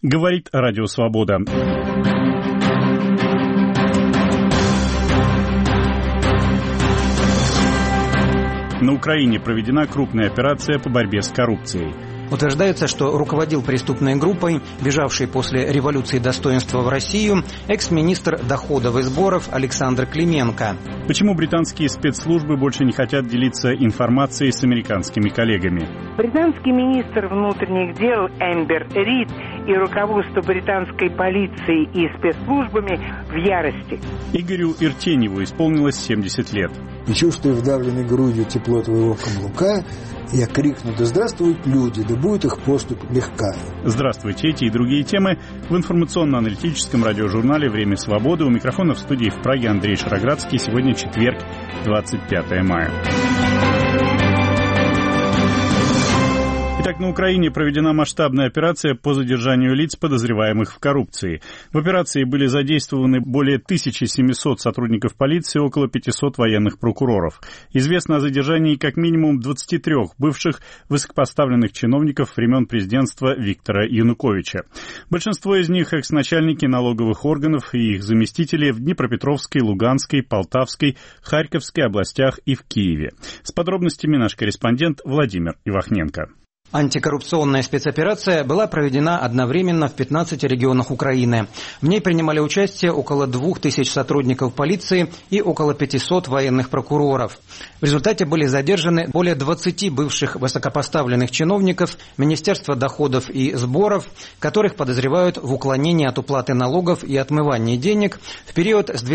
Говорит Радио Свобода. На Украине проведена крупная операция по борьбе с коррупцией. Утверждается, что руководил преступной группой, бежавшей после революции достоинства в Россию, экс-министр доходов и сборов Александр Клименко. Почему британские спецслужбы больше не хотят делиться информацией с американскими коллегами? Британский министр внутренних дел Эмбер Рид и руководство британской полицией и спецслужбами в ярости. Игорю Иртеньеву исполнилось 70 лет. И чувствуя вдавленной грудью тепло твоего каблука, я крикну: да здравствуют люди, да будет их поступь легка. Здравствуйте, эти и другие темы в информационно-аналитическом радиожурнале «Время свободы». У микрофона в студии в Праге Андрей Шароградский. Сегодня четверг, 25 мая. Итак, на Украине проведена масштабная операция по задержанию лиц, подозреваемых в коррупции. В операции были задействованы более 1700 сотрудников полиции и около 500 военных прокуроров. Известно о задержании как минимум 23 бывших высокопоставленных чиновников времен президентства Виктора Януковича. Большинство из них экс-начальники налоговых органов и их заместители в Днепропетровской, Луганской, Полтавской, Харьковской областях и в Киеве. С подробностями наш корреспондент Владимир Ивахненко. Антикоррупционная спецоперация была проведена одновременно в 15 регионах Украины. В ней принимали участие около 2000 сотрудников полиции и около 500 военных прокуроров. В результате были задержаны более 20 бывших высокопоставленных чиновников Министерства доходов и сборов, которых подозревают в уклонении от уплаты налогов и отмывании денег в период с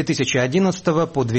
2011 по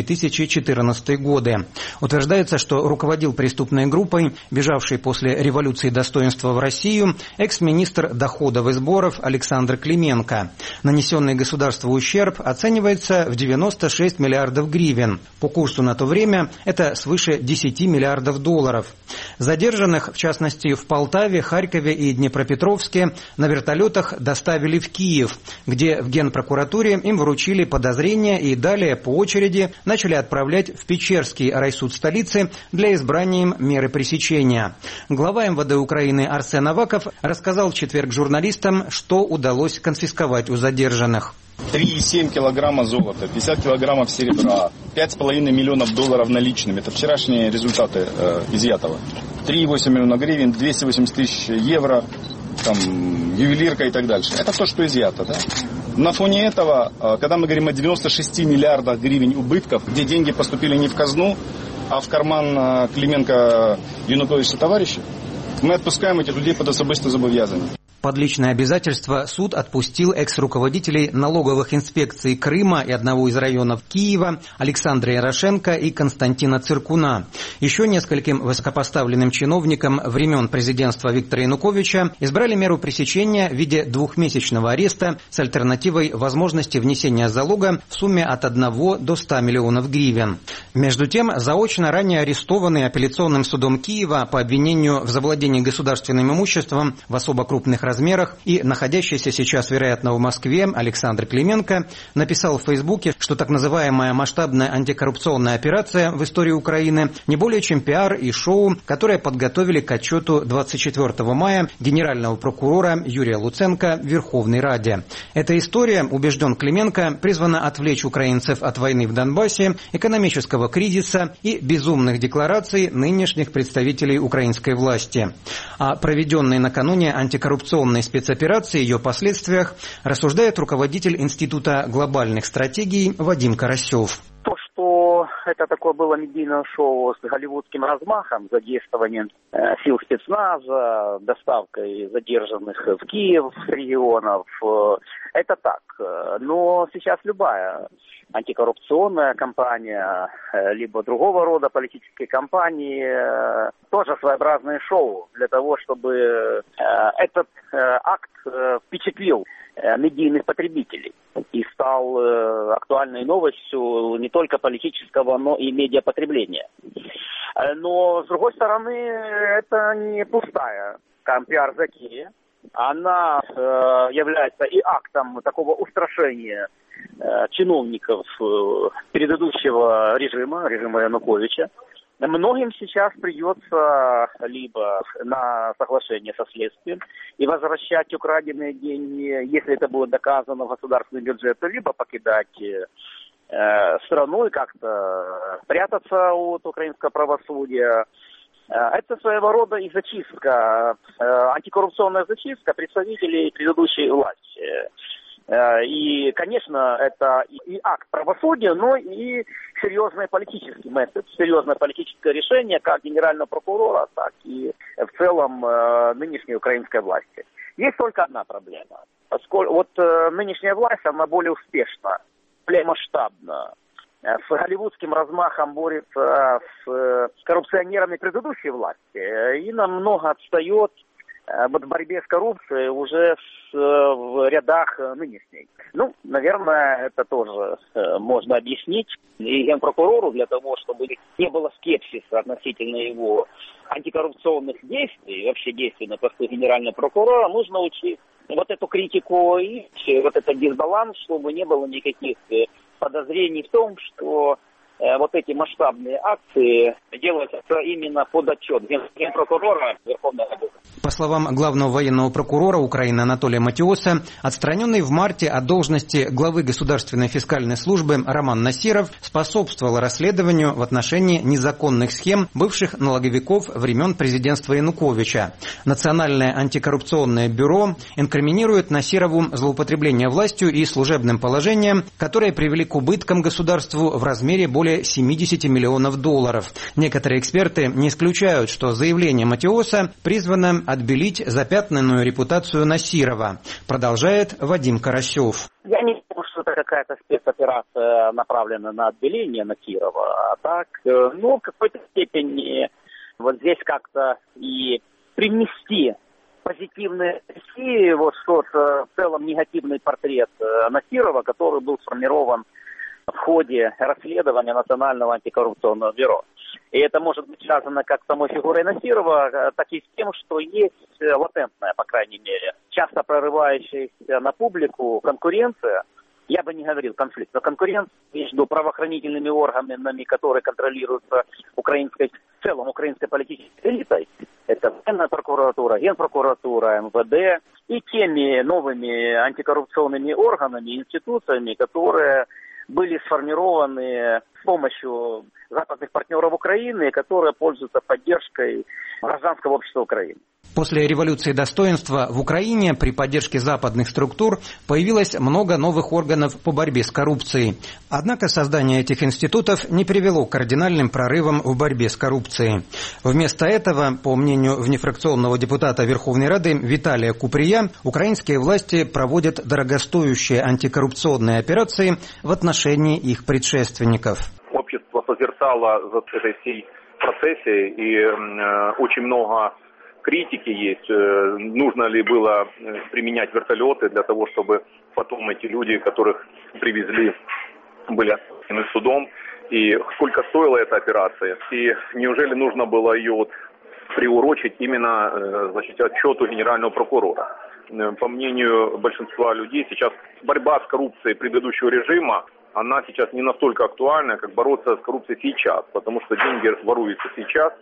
2014 годы. Утверждается, что руководил преступной группой, бежавшей после революции достоинства в Россию, экс-министр доходов и сборов Александр Клименко. Нанесенный государству ущерб оценивается в 96 миллиардов гривен. По курсу на то время это свыше 10 миллиардов долларов. Задержанных, в частности, в Полтаве, Харькове и Днепропетровске, на вертолетах доставили в Киев, где в Генпрокуратуре им вручили подозрения и далее по очереди начали отправлять в Печерский райсуд столицы для избрания им меры пресечения. Глава МВД Украины Арсен Аваков рассказал в четверг журналистам, что удалось конфисковать у задержанных. 3,7 килограмма золота, 50 килограммов серебра, 5,5 миллионов долларов наличными. Это вчерашние результаты изъятого. 3,8 миллиона гривен, 280 тысяч евро, там, ювелирка и так дальше. Это то, что изъято, да? На фоне этого, когда мы говорим о 96 миллиардах гривен убытков, где деньги поступили не в казну, а в карман Клименко Януковича товарища, мы отпускаем этих людей под особистое зобов'язання. Под личное обязательство суд отпустил экс-руководителей налоговых инспекций Крыма и одного из районов Киева Александра Ярошенко и Константина Циркуна. Еще нескольким высокопоставленным чиновникам времен президентства Виктора Януковича избрали меру пресечения в виде двухмесячного ареста с альтернативой возможности внесения залога в сумме от 1 до 100 миллионов гривен. Между тем, заочно ранее арестованный апелляционным судом Киева по обвинению в завладении государственным имуществом в особо крупных размерах и находящийся сейчас, вероятно, в Москве Александр Клименко написал в Фейсбуке, что так называемая масштабная антикоррупционная операция в истории Украины не более чем пиар и шоу, которое подготовили к отчету 24 мая генерального прокурора Юрия Луценко в Верховной Раде. Эта история, убежден Клименко, призвана отвлечь украинцев от войны в Донбассе, экономического кризиса и безумных деклараций нынешних представителей украинской власти. О проведенной накануне антикоррупционной спецоперации и ее последствиях рассуждает руководитель Института глобальных стратегий Вадим Карасев. То, что это такое было медийное шоу с голливудским размахом, задействованием сил спецназа, доставкой задержанных в Киев с регионов, это так. Но сейчас любая антикоррупционная кампания, либо другого рода политические кампании, тоже своеобразное шоу для того, чтобы этот акт впечатлил медийных потребителей и стал актуальной новостью не только политического, но и медиапотребления. Но, с другой стороны, это не пустая пиар-затея. Она является и актом такого устрашения чиновников предыдущего режима Януковича. Многим сейчас придется либо на соглашение со следствием и возвращать украденные деньги, если это будет доказано в государственный бюджет, либо покидать страну и как-то прятаться от украинского правосудия. Это своего рода и зачистка, антикоррупционная зачистка представителей предыдущей власти. И, конечно, это и акт правосудия, но и серьезный политический метод, серьезное политическое решение как генерального прокурора, так и в целом нынешней украинской власти. Есть только одна проблема. Поскольку вот нынешняя власть, она более успешна, более масштабна, с голливудским размахом борется с коррупционерами предыдущей власти и намного отстает в борьбе с коррупцией уже в рядах нынешней. Ну, наверное, это тоже можно объяснить и генпрокурору для того, чтобы не было скепсиса относительно его антикоррупционных действий, вообще действий на посту генерального прокурора, нужно учить вот эту критику и вот этот дисбаланс, чтобы не было никаких подозрений в том, что вот эти масштабные акции делаются именно под отчет генпрокурора Верховной Рады. По словам главного военного прокурора Украины Анатолия Матиоса, отстраненный в марте от должности главы Государственной фискальной службы Роман Насиров способствовал расследованию в отношении незаконных схем бывших налоговиков времен президентства Януковича. Национальное антикоррупционное бюро инкриминирует Насирову злоупотребление властью и служебным положением, которые привели к убыткам государству в размере более 70 миллионов долларов. Некоторые эксперты не исключают, что заявление Матиоса призвано отбелить запятнанную репутацию Насирова. Продолжает Вадим Карасев. Я не думаю, что это какая-то спецоперация, направленная на отбеление Насирова. А так, в какой-то степени вот здесь как-то и привнести позитивные России, вот что-то в целом негативный портрет Насирова, который был сформирован в ходе расследования Национального антикоррупционного бюро. И это может быть связано как с самой фигурой Насирова, так и с тем, что есть латентная, по крайней мере, часто прорывающаяся на публику конкуренция, я бы не говорил конфликт, но конкуренция между правоохранительными органами, которые контролируются в целом украинской политической элитой, это военная прокуратура, генпрокуратура, МВД, и теми новыми антикоррупционными органами, институциями, которые были сформированы с помощью западных партнеров Украины, которые пользуются поддержкой гражданского общества Украины. После революции достоинства в Украине при поддержке западных структур появилось много новых органов по борьбе с коррупцией. Однако создание этих институтов не привело к кардинальным прорывам в борьбе с коррупцией. Вместо этого, по мнению внефракционного депутата Верховной Рады Виталия Куприя, украинские власти проводят дорогостоящие антикоррупционные операции в отношении их предшественников. Общество созерцало за этой всей процессе, и очень много критики есть. Нужно ли было применять вертолеты для того, чтобы потом эти люди, которых привезли, были осуждены судом, и сколько стоила эта операция, и неужели нужно было ее приурочить именно отчету генерального прокурора. По мнению большинства людей, сейчас борьба с коррупцией предыдущего режима, она сейчас не настолько актуальна, как бороться с коррупцией сейчас, потому что деньги воруются сейчас,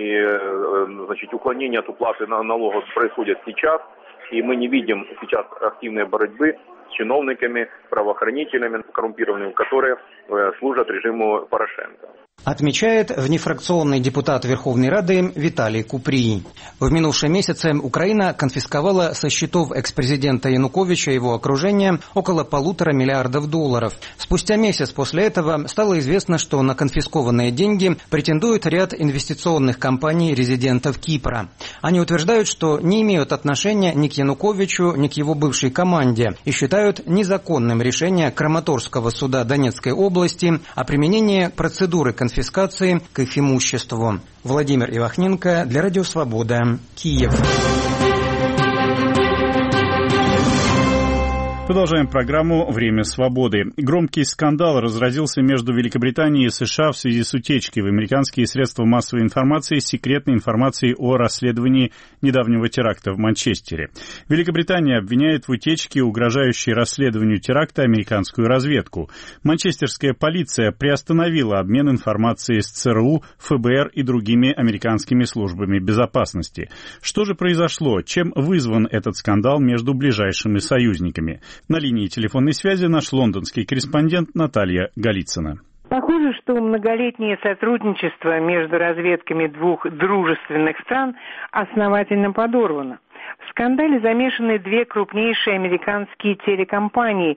и уклонение от уплаты налогов происходит сейчас, и мы не видим сейчас активной борьбы с чиновниками, правоохранителями, коррумпированными, которые служат режиму Порошенко. Отмечает внефракционный депутат Верховной Рады Виталий Куприй. В минувшем месяце Украина конфисковала со счетов экс-президента Януковича и его окружения около $1,5 миллиарда. Спустя месяц после этого стало известно, что на конфискованные деньги претендует ряд инвестиционных компаний резидентов Кипра. Они утверждают, что не имеют отношения ни к Януковичу, ни к его бывшей команде и считают незаконным решение Краматорского суда Донецкой области о применении процедуры конфискации к их имуществу. Владимир Ивахненко для Радио Свобода, Киев. Продолжаем программу «Время свободы». Громкий скандал разразился между Великобританией и США в связи с утечкой в американские средства массовой информации секретной информации о расследовании недавнего теракта в Манчестере. Великобритания обвиняет в утечке, угрожающей расследованию теракта, американскую разведку. Манчестерская полиция приостановила обмен информацией с ЦРУ, ФБР и другими американскими службами безопасности. Что же произошло? Чем вызван этот скандал между ближайшими союзниками? На линии телефонной связи наш лондонский корреспондент Наталья Голицына. Похоже, что многолетнее сотрудничество между разведками двух дружественных стран основательно подорвано. В скандале замешаны две крупнейшие американские телекомпании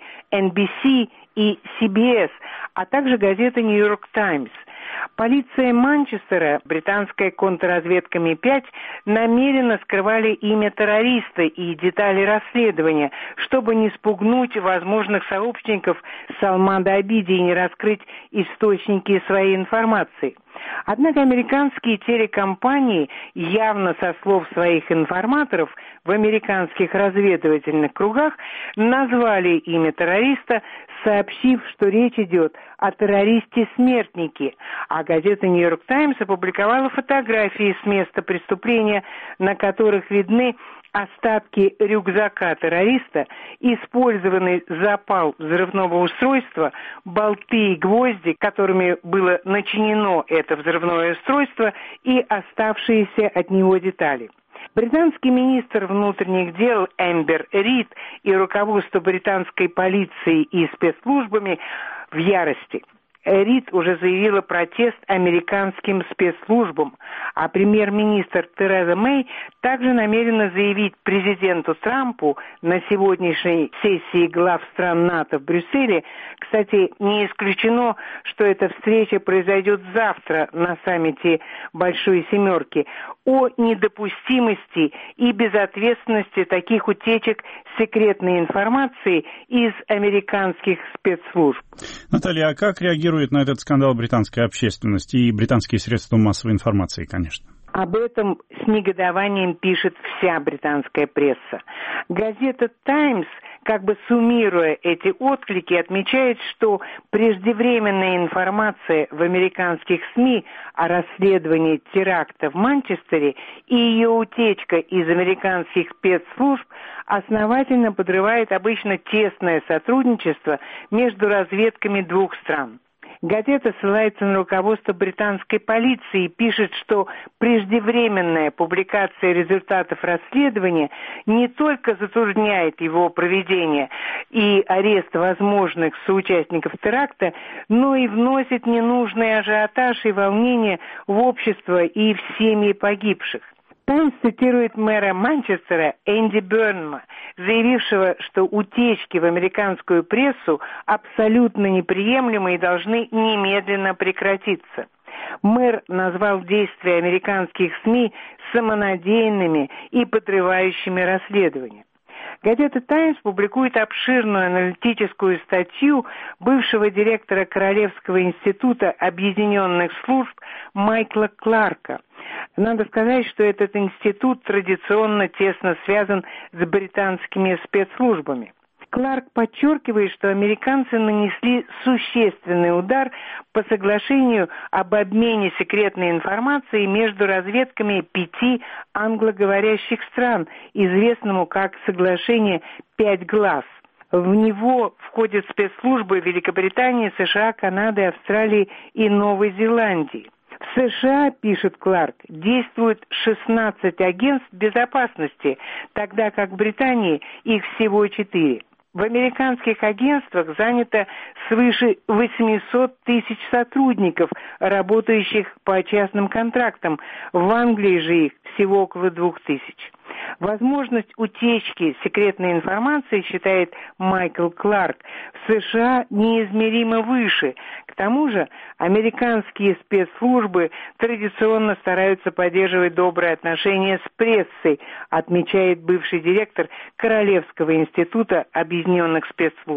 NBC и CBS, а также газета New York Times. Полиция Манчестера, британская контрразведка Ми-5, намеренно скрывали имя террориста и детали расследования, чтобы не спугнуть возможных сообщников Салмана Абиди и не раскрыть источники своей информации. Однако американские телекомпании, явно со слов своих информаторов в американских разведывательных кругах, назвали имя террориста, сообщив, что речь идет о террористе-смертнике, а газета «Нью Йорк Таймс» опубликовала фотографии с места преступления, на которых видны остатки рюкзака террориста, использованный запал взрывного устройства, болты и гвозди, которыми было начинено это взрывное устройство, и оставшиеся от него детали. Британский министр внутренних дел Эмбер Рид и руководство британской полиции и спецслужбами в ярости. Рид уже заявила протест американским спецслужбам, а премьер-министр Тереза Мэй также намерена заявить президенту Трампу на сегодняшней сессии глав стран НАТО в Брюсселе. Кстати, не исключено, что эта встреча произойдет завтра на саммите Большой Семерки, о недопустимости и безответственности таких утечек секретной информации из американских спецслужб. Наталья, а как реагирует на этот скандал британская общественность и британские средства массовой информации, конечно? Об этом с негодованием пишет вся британская пресса. Газета «Таймс», как бы суммируя эти отклики, отмечает, что преждевременная информация в американских СМИ о расследовании теракта в Манчестере и ее утечка из американских спецслужб основательно подрывает обычно тесное сотрудничество между разведками двух стран. Газета ссылается на руководство британской полиции и пишет, что преждевременная публикация результатов расследования не только затрудняет его проведение и арест возможных соучастников теракта, но и вносит ненужный ажиотаж и волнение в общество и в семьи погибших. «Таймс» цитирует мэра Манчестера Энди Бернма, заявившего, что утечки в американскую прессу абсолютно неприемлемы и должны немедленно прекратиться. Мэр назвал действия американских СМИ самонадеянными и подрывающими расследование. Газета «Таймс» публикует обширную аналитическую статью бывшего директора Королевского института объединенных служб Майкла Кларка. Надо сказать, что этот институт традиционно тесно связан с британскими спецслужбами. Кларк подчеркивает, что американцы нанесли существенный удар по соглашению об обмене секретной информацией между разведками 5 англоговорящих стран, известному как соглашение «Пять глаз». В него входят спецслужбы Великобритании, США, Канады, Австралии и Новой Зеландии. В США, пишет Кларк, действует 16 агентств безопасности, тогда как в Британии их всего 4. В американских агентствах занято свыше 800 тысяч сотрудников, работающих по частным контрактам. В Англии же их всего около 2000. Возможность утечки секретной информации, считает Майкл Кларк, в США неизмеримо выше. К тому же американские спецслужбы традиционно стараются поддерживать добрые отношения с прессой, отмечает бывший директор Королевского института объединенных спецслужб.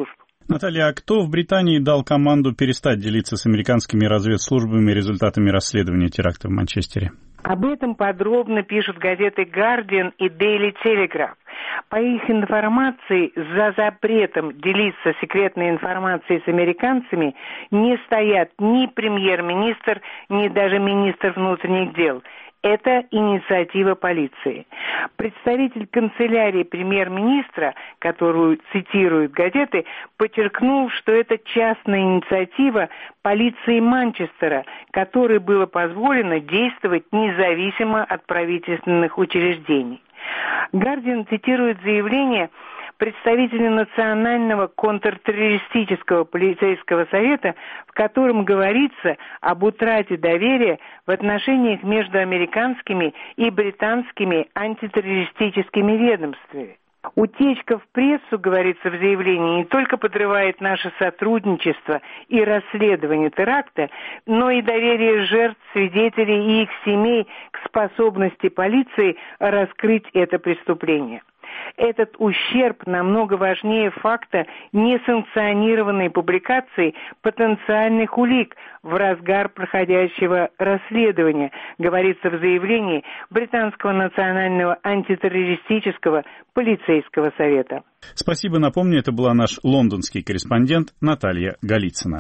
Наталья, а кто в Британии дал команду перестать делиться с американскими разведслужбами результатами расследования теракта в Манчестере? Об этом подробно пишут газеты «Guardian» и «Daily Telegraph». По их информации, за запретом делиться секретной информацией с американцами не стоят ни премьер-министр, ни даже министр внутренних дел. Это инициатива полиции. Представитель канцелярии премьер-министра, которую цитируют газеты, подчеркнул, что это частная инициатива полиции Манчестера, которой было позволено действовать независимо от правительственных учреждений. «Гардиан» цитирует заявление представителя Национального контртеррористического полицейского совета, в котором говорится об утрате доверия в отношениях между американскими и британскими антитеррористическими ведомствами. Утечка в прессу, говорится в заявлении, не только подрывает наше сотрудничество и расследование теракта, но и доверие жертв, свидетелей и их семей к способности полиции раскрыть это преступление. Этот ущерб намного важнее факта несанкционированной публикации потенциальных улик в разгар проходящего расследования, говорится в заявлении Британского национального антитеррористического полицейского совета. Спасибо. Напомню, это была наш лондонский корреспондент Наталья Голицына.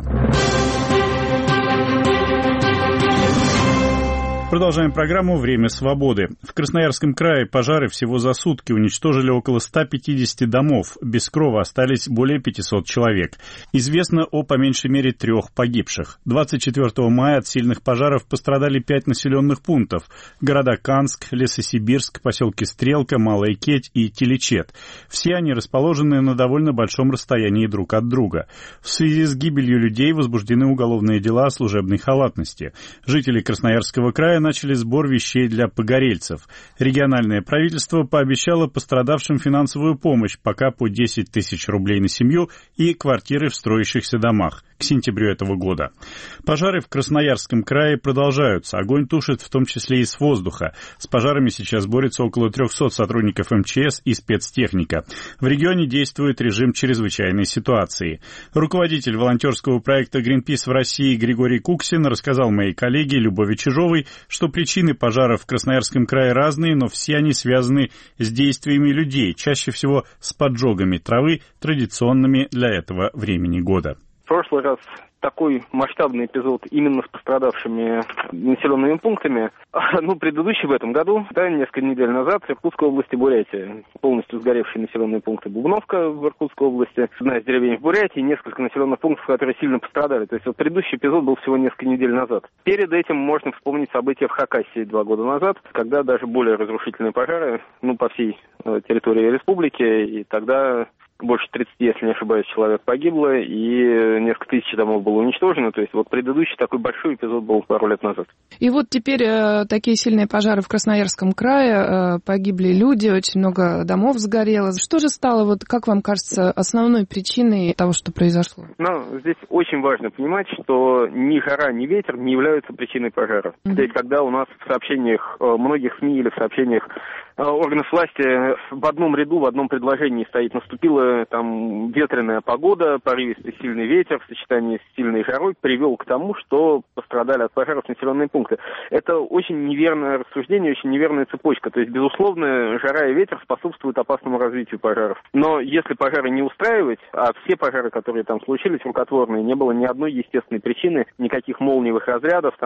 Продолжаем программу «Время свободы». В Красноярском крае пожары всего за сутки уничтожили около 150 домов. Без крова остались более 500 человек. Известно о по меньшей мере 3 погибших. 24 мая от сильных пожаров пострадали 5 населенных пунктов. Города Канск, Лесосибирск, поселки Стрелка, Малая Кеть и Телечет. Все они расположены на довольно большом расстоянии друг от друга. В связи с гибелью людей возбуждены уголовные дела о служебной халатности. Жители Красноярского края начали сбор вещей для погорельцев. Региональное правительство пообещало пострадавшим финансовую помощь пока по 10 тысяч рублей на семью и квартиры в строящихся домах к сентябрю этого года. Пожары в Красноярском крае продолжаются. Огонь тушит в том числе и с воздуха. С пожарами сейчас борется около 300 сотрудников МЧС и спецтехника. В регионе действует режим чрезвычайной ситуации. Руководитель волонтерского проекта «Гринпис» в России Григорий Куксин рассказал моей коллеге Любови Чижовой, что причины пожаров в Красноярском крае разные, но все они связаны с действиями людей, чаще всего с поджогами травы, традиционными для этого времени года. В прошлый раз такой масштабный эпизод именно с пострадавшими населенными пунктами, предыдущий в этом году, несколько недель назад в Иркутской области Бурятия. Полностью сгоревшие населенные пункты Бубновка в Иркутской области, одна из деревень в Бурятии, несколько населенных пунктов, которые сильно пострадали. То есть предыдущий эпизод был всего несколько недель назад. Перед этим можно вспомнить события в Хакасии 2 года назад, когда даже более разрушительные пожары, по всей территории республики, и тогда больше 30, если не ошибаюсь, человек погибло, и несколько тысяч домов было уничтожено. То есть предыдущий такой большой эпизод был пару лет назад. И теперь такие сильные пожары в Красноярском крае, погибли люди, очень много домов сгорело. Что же стало, как вам кажется, основной причиной того, что произошло? Здесь очень важно понимать, что ни жара, ни ветер не являются причиной пожара. То есть когда у нас в сообщениях многих СМИ или в сообщениях органов власти в одном ряду, в одном предложении стоит: наступила ветреная погода, порывистый сильный ветер в сочетании с сильной жарой привел к тому, что пострадали от пожаров населенные пункты. Это очень неверное рассуждение, очень неверная цепочка. То есть, безусловно, жара и ветер способствуют опасному развитию пожаров. Но если пожары не устраивать, а все пожары, которые там случились, рукотворные, не было ни одной естественной причины, никаких молниевых разрядов,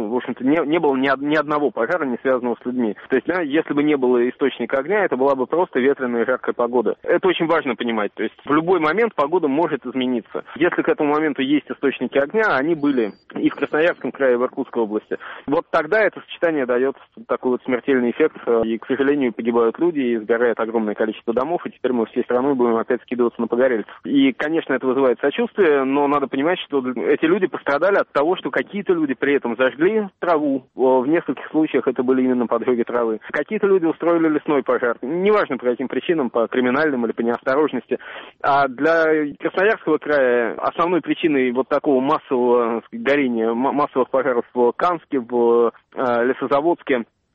не было ни одного пожара, не связанного с людьми. То есть, если бы не было источника огня, это была бы просто ветреная и жаркая погода. Это очень важно понимать. То есть в любой момент погода может измениться. Если к этому моменту есть источники огня, они были и в Красноярском крае, и в Иркутской области. Тогда это сочетание дает такой смертельный эффект. И, к сожалению, погибают люди, и сгорает огромное количество домов, и теперь мы всей страной будем опять скидываться на погорельцев. И, конечно, это вызывает сочувствие, но надо понимать, что эти люди пострадали от того, что какие-то люди при этом зажгли траву. В нескольких случаях это были именно поджоги травы. Какие-то люди устроили лесной пожар. Неважно по каким причинам, по криминальным или по неосторожности. А для Красноярского края основной причиной такого массового горения, массовых пожаров в Канске, в Лесозаводске,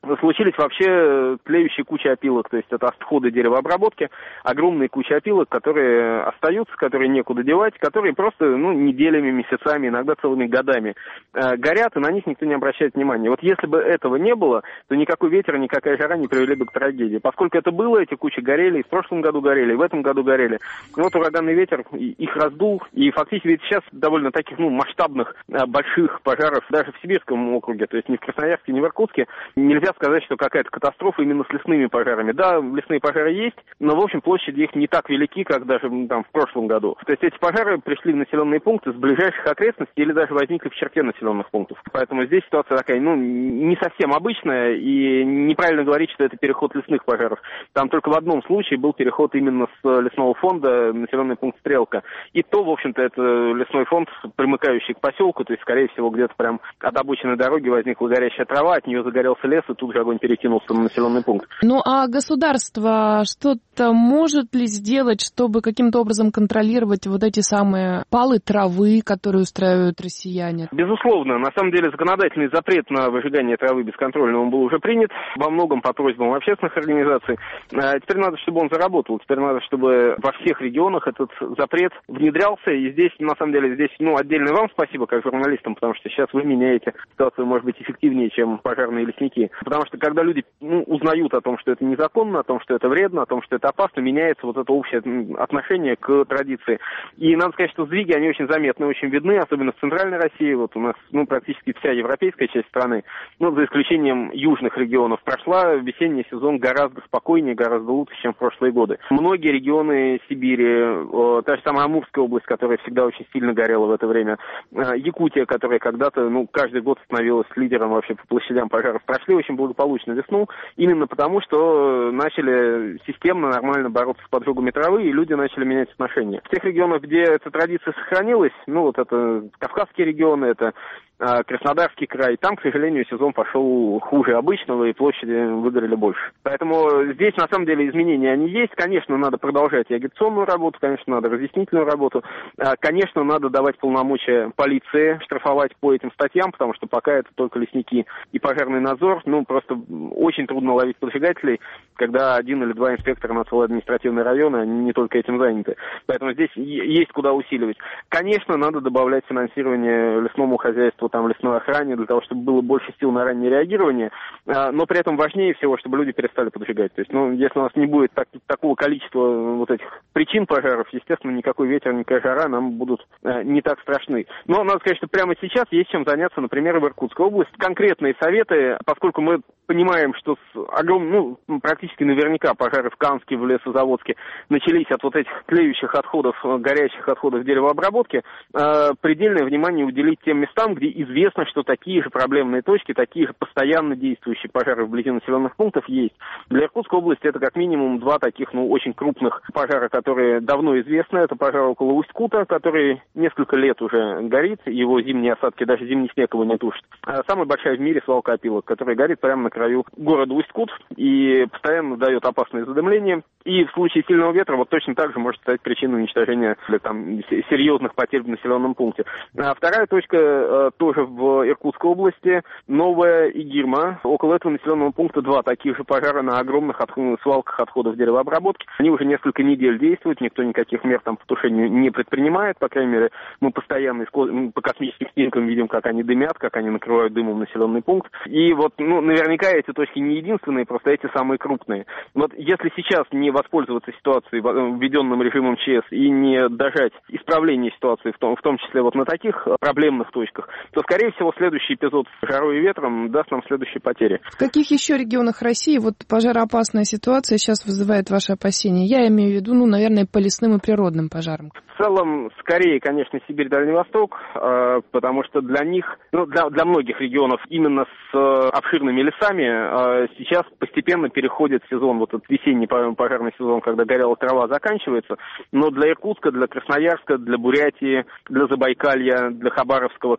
случились вообще тлеющие кучи опилок, то есть это отходы деревообработки, огромные кучи опилок, которые остаются, которые некуда девать, которые просто неделями, месяцами, иногда целыми годами горят, и на них никто не обращает внимания. Вот если бы этого не было, то никакой ветер, никакая жара не привели бы к трагедии. Поскольку это было, эти кучи горели, и в прошлом году горели, и в этом году горели. И вот ураганный ветер их раздул, и фактически ведь сейчас довольно таких масштабных, больших пожаров даже в Сибирском округе, то есть ни в Красноярске, ни в Иркутске, нельзя сказать, что какая-то катастрофа именно с лесными пожарами. Да, лесные пожары есть, но, в общем, площади их не так велики, как даже в прошлом году. То есть эти пожары пришли в населенные пункты с ближайших окрестностей или даже возникли в черте населенных пунктов. Поэтому здесь ситуация такая, не совсем обычная, и неправильно говорить, что это переход лесных пожаров. Там только в одном случае был переход именно с лесного фонда в населенный пункт Стрелка. И то, в общем-то, это лесной фонд, примыкающий к поселку, то есть, скорее всего, где-то прям от обочины дороги возникла горящая трава, от нее загорелся лес, и тут же огонь перекинулся на населенный пункт. Ну, а государство что-то может ли сделать, чтобы каким-то образом контролировать вот эти самые палы травы, которые устраивают россияне? Безусловно. На самом деле, законодательный запрет на выжигание травы бесконтрольно он был уже принят, во многом по просьбам общественных организаций. Теперь надо, чтобы он заработал. Теперь надо, чтобы во всех регионах этот запрет внедрялся. И здесь, на самом деле, отдельно вам спасибо, как журналистам, потому что сейчас вы меняете ситуацию, может быть, эффективнее, чем пожарные лесники. Потому что когда люди узнают о том, что это незаконно, о том, что это вредно, о том, что это опасно, меняется вот это общее отношение к традиции. И надо сказать, что сдвиги, они очень заметны, очень видны, особенно в центральной России. Вот у нас, практически вся европейская часть страны, за исключением южных регионов, прошла весенний сезон гораздо спокойнее, гораздо лучше, чем в прошлые годы. Многие регионы Сибири, та же самая Амурская область, которая всегда очень сильно горела в это время, Якутия, которая когда-то, каждый год становилась лидером вообще по площадям пожаров, прошли очень благополучно весну, именно потому, что начали системно, нормально бороться с поджогами травы, и люди начали менять отношения. В тех регионах, где эта традиция сохранилась, это Кавказские регионы, это Краснодарский край, там, к сожалению, сезон пошел хуже обычного, и площади выгорели больше. Поэтому здесь, на самом деле, изменения они есть. Конечно, надо продолжать и агитационную работу, конечно, надо разъяснительную работу. Конечно, надо давать полномочия полиции, штрафовать по этим статьям, потому что пока это только лесники и пожарный надзор. Просто очень трудно ловить поджигателей, когда 1 или 2 инспектора на целый административный район, они не только этим заняты. Поэтому здесь есть куда усиливать. Конечно, надо добавлять финансирование лесному хозяйству, лесной охране, для того, чтобы было больше сил на раннее реагирование, но при этом важнее всего, чтобы люди перестали поджигать. То есть, если у нас не будет такого количества вот этих причин пожаров, естественно, никакой ветер, никакая жара нам будут не так страшны. Но надо сказать, что прямо сейчас есть чем заняться, например, в Иркутской области. Конкретные советы, поскольку мы понимаем, что практически наверняка пожары в Канске, в Лесозаводске начались от вот этих тлеющих отходов, горящих отходов деревообработки, предельное внимание уделить тем местам, где известно, что такие же проблемные точки, такие же постоянно действующие пожары вблизи населенных пунктов есть. Для Иркутской области это как минимум 2 таких, очень крупных пожара, которые давно известны. Это пожар около Усть-Кута, который несколько лет уже горит, его зимние осадки, даже зимний снег его не тушит. Самая большая в мире свалка опилок, которая горит прямо на краю города Усть-Кут и постоянно дает опасное задымление. И в случае сильного ветра точно так же может стать причиной уничтожения серьезных потерь в населенном пункте. Вторая точка тоже в Иркутской области, Новая Игирма. Около этого населенного пункта 2 таких же пожара на огромных свалках отходов деревообработки. Они уже несколько недель действуют, никто никаких мер по тушению не предпринимает. По крайней мере, мы постоянно по космическим снимкам видим, как они дымят, как они накрывают дымом населенный пункт. И наверняка эти точки не единственные, просто эти самые крупные. Если сейчас не воспользоваться ситуацией, введенным режимом ЧС, и не дожать исправления ситуации, в том числе на таких проблемных точках, то, скорее всего, следующий эпизод с жарой и ветром даст нам следующие потери. В каких еще регионах России пожароопасная ситуация сейчас вызывает ваши опасения? Я имею в виду, наверное, по лесным и природным пожарам. В целом, скорее, конечно, Сибирь, Дальний Восток, потому что для них, для многих регионов именно с обширными лесами сейчас постепенно переходит сезон, этот весенний пожарный сезон, когда горелая трава заканчивается, но для Иркутска, для Красноярска, для Бурятии, для Забайкалья, для Хабаровского края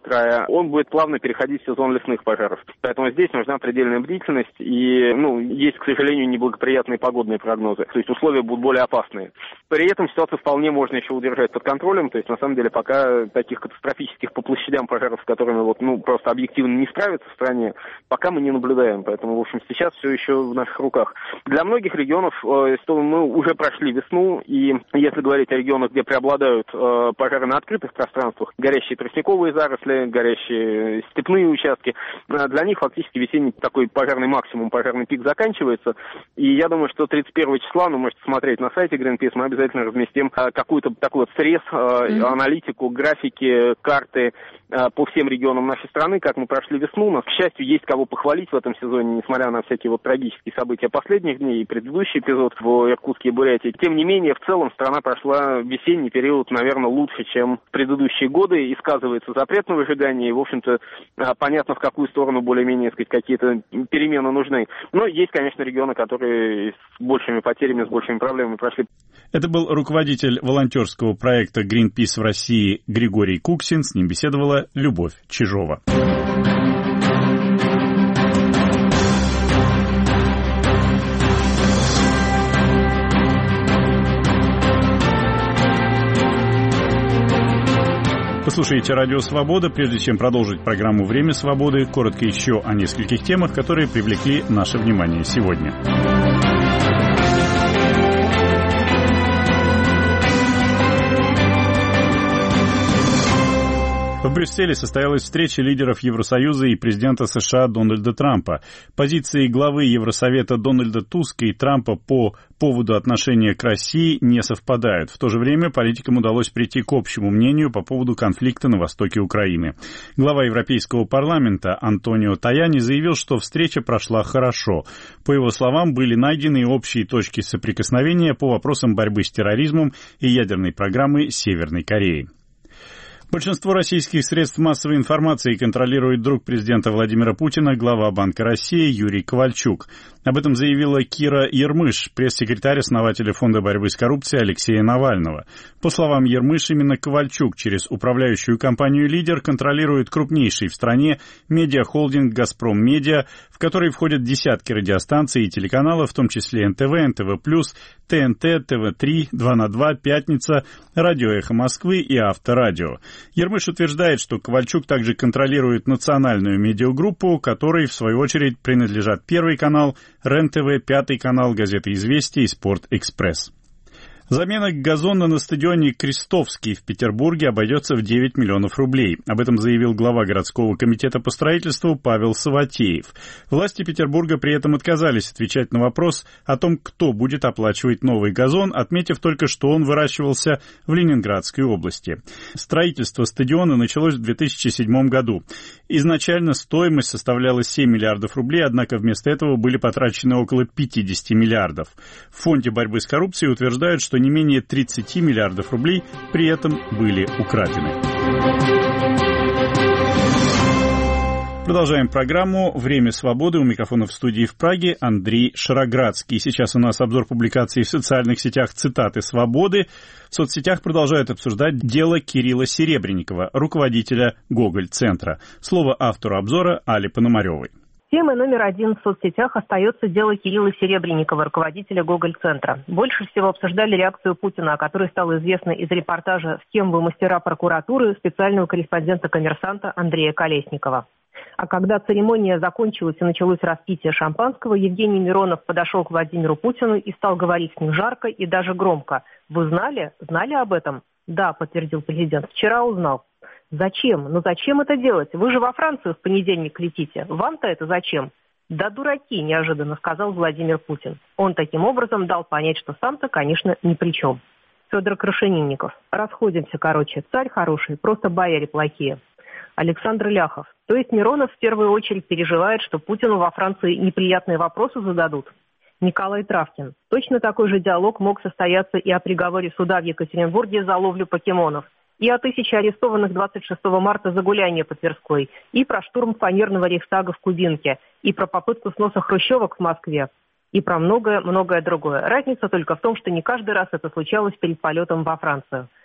он будет плавно переходить в сезон лесных пожаров. Поэтому здесь нужна предельная бдительность и, есть, к сожалению, неблагоприятные погодные прогнозы. То есть условия будут более опасные. При этом ситуацию вполне можно еще удержать под контролем. То есть, на самом деле, пока таких катастрофических по площадям пожаров, с которыми просто объективно не справиться в стране, пока мы не наблюдаем. Поэтому, в общем, сейчас все еще в наших руках. Для многих регионов мы уже прошли весну, и если говорить о регионах, где преобладают пожары на открытых пространствах, горящие тростниковые заросли, горящие степные участки, для них фактически весенний такой пожарный максимум, пожарный пик заканчивается. И я думаю, что 31 числа, можете смотреть на сайте Greenpeace, мы обязательно разместим какой-то такой вот срез, аналитику, графики, карты по всем регионам нашей страны, как мы прошли весну. У нас, к счастью, есть кого похвалить в этом сезоне, несмотря на всякие трагические события последних дней и предыдущий эпизод в Иркутске и Бурятии. Тем не менее, в целом страна прошла весенний период, наверное, лучше, чем предыдущие годы, и сказывается запрет на выжигание, и, в общем-то, понятно, в какую сторону более-менее, какие-то перемены нужны. Но есть, конечно, регионы, которые с большими потерями, с большими проблемами прошли. Это был руководитель волонтерского проекта Greenpeace в России Григорий Куксин. С ним беседовала Любовь Чижова. Вы слушаете Радио Свобода. Прежде чем продолжить программу «Время свободы», коротко еще о нескольких темах, которые привлекли наше внимание сегодня. В Брюсселе состоялась встреча лидеров Евросоюза и президента США Дональда Трампа. Позиции главы Евросовета Дональда Туска и Трампа по поводу отношения к России не совпадают. В то же время политикам удалось прийти к общему мнению по поводу конфликта на востоке Украины. Глава Европейского парламента Антонио Таяни заявил, что встреча прошла хорошо. По его словам, были найдены общие точки соприкосновения по вопросам борьбы с терроризмом и ядерной программы Северной Кореи. Большинство российских средств массовой информации контролирует друг президента Владимира Путина, глава Банка России Юрий Ковальчук. Об этом заявила Кира Ермыш, пресс-секретарь основателя Фонда борьбы с коррупцией Алексея Навального. По словам Ермыш, именно Ковальчук через управляющую компанию «Лидер» контролирует крупнейший в стране медиахолдинг «Газпром Медиа», в который входят десятки радиостанций и телеканалов, в том числе НТВ, НТВ+, ТНТ, ТВ3, 2 на 2, Пятница, Радио Эхо Москвы и Авторадио. Ермыш утверждает, что Ковальчук также контролирует национальную медиагруппу, которой, в свою очередь, принадлежат Первый канал, РЕН-ТВ, Пятый канал, газеты «Известия» и «Спорт-Экспресс». Замена газона на стадионе Крестовский в Петербурге обойдется в 9 миллионов рублей. Об этом заявил глава городского комитета по строительству Павел Саватеев. Власти Петербурга при этом отказались отвечать на вопрос о том, кто будет оплачивать новый газон, отметив только, что он выращивался в Ленинградской области. Строительство стадиона началось в 2007 году. Изначально стоимость составляла 7 миллиардов рублей, однако вместо этого были потрачены около 50 миллиардов. В Фонде борьбы с коррупцией утверждают, что не менее 30 миллиардов рублей при этом были украдены. Продолжаем программу «Время свободы». У микрофона в студии в Праге Андрей Шароградский. Сейчас у нас обзор публикаций в социальных сетях «Цитаты свободы». В соцсетях продолжают обсуждать дело Кирилла Серебренникова, руководителя Гоголь-центра. Слово автору обзора Али Пономаревой. Темой номер один в соцсетях остается дело Кирилла Серебренникова, руководителя Гоголь-центра. Больше всего обсуждали реакцию Путина, о которой стало известно из репортажа «С кем вы, мастера прокуратуры» специального корреспондента «Коммерсанта» Андрея Колесникова. А когда церемония закончилась и началось распитие шампанского, Евгений Миронов подошел к Владимиру Путину и стал говорить с ним жарко и даже громко. «Вы знали? Знали об этом?» «Да», подтвердил президент, «вчера узнал». «Зачем? Ну зачем это делать? Вы же во Францию в понедельник летите. Вам-то это зачем?» «Да дураки», неожиданно сказал Владимир Путин. Он таким образом дал понять, что сам-то, конечно, ни при чем. Федор Крашенинников. Расходимся, короче. Царь хороший, просто бояре плохие. Александр Ляхов. То есть Миронов в первую очередь переживает, что Путину во Франции неприятные вопросы зададут? Николай Травкин. Точно такой же диалог мог состояться и о приговоре суда в Екатеринбурге за ловлю покемонов, и о 1000 арестованных 26 марта за гуляние по Тверской, и про штурм фанерного Рейхстага в Кубинке, и про попытку сноса хрущевок в Москве, и про многое-многое другое. Разница только в том, что не каждый раз это случалось перед полетом во Францию.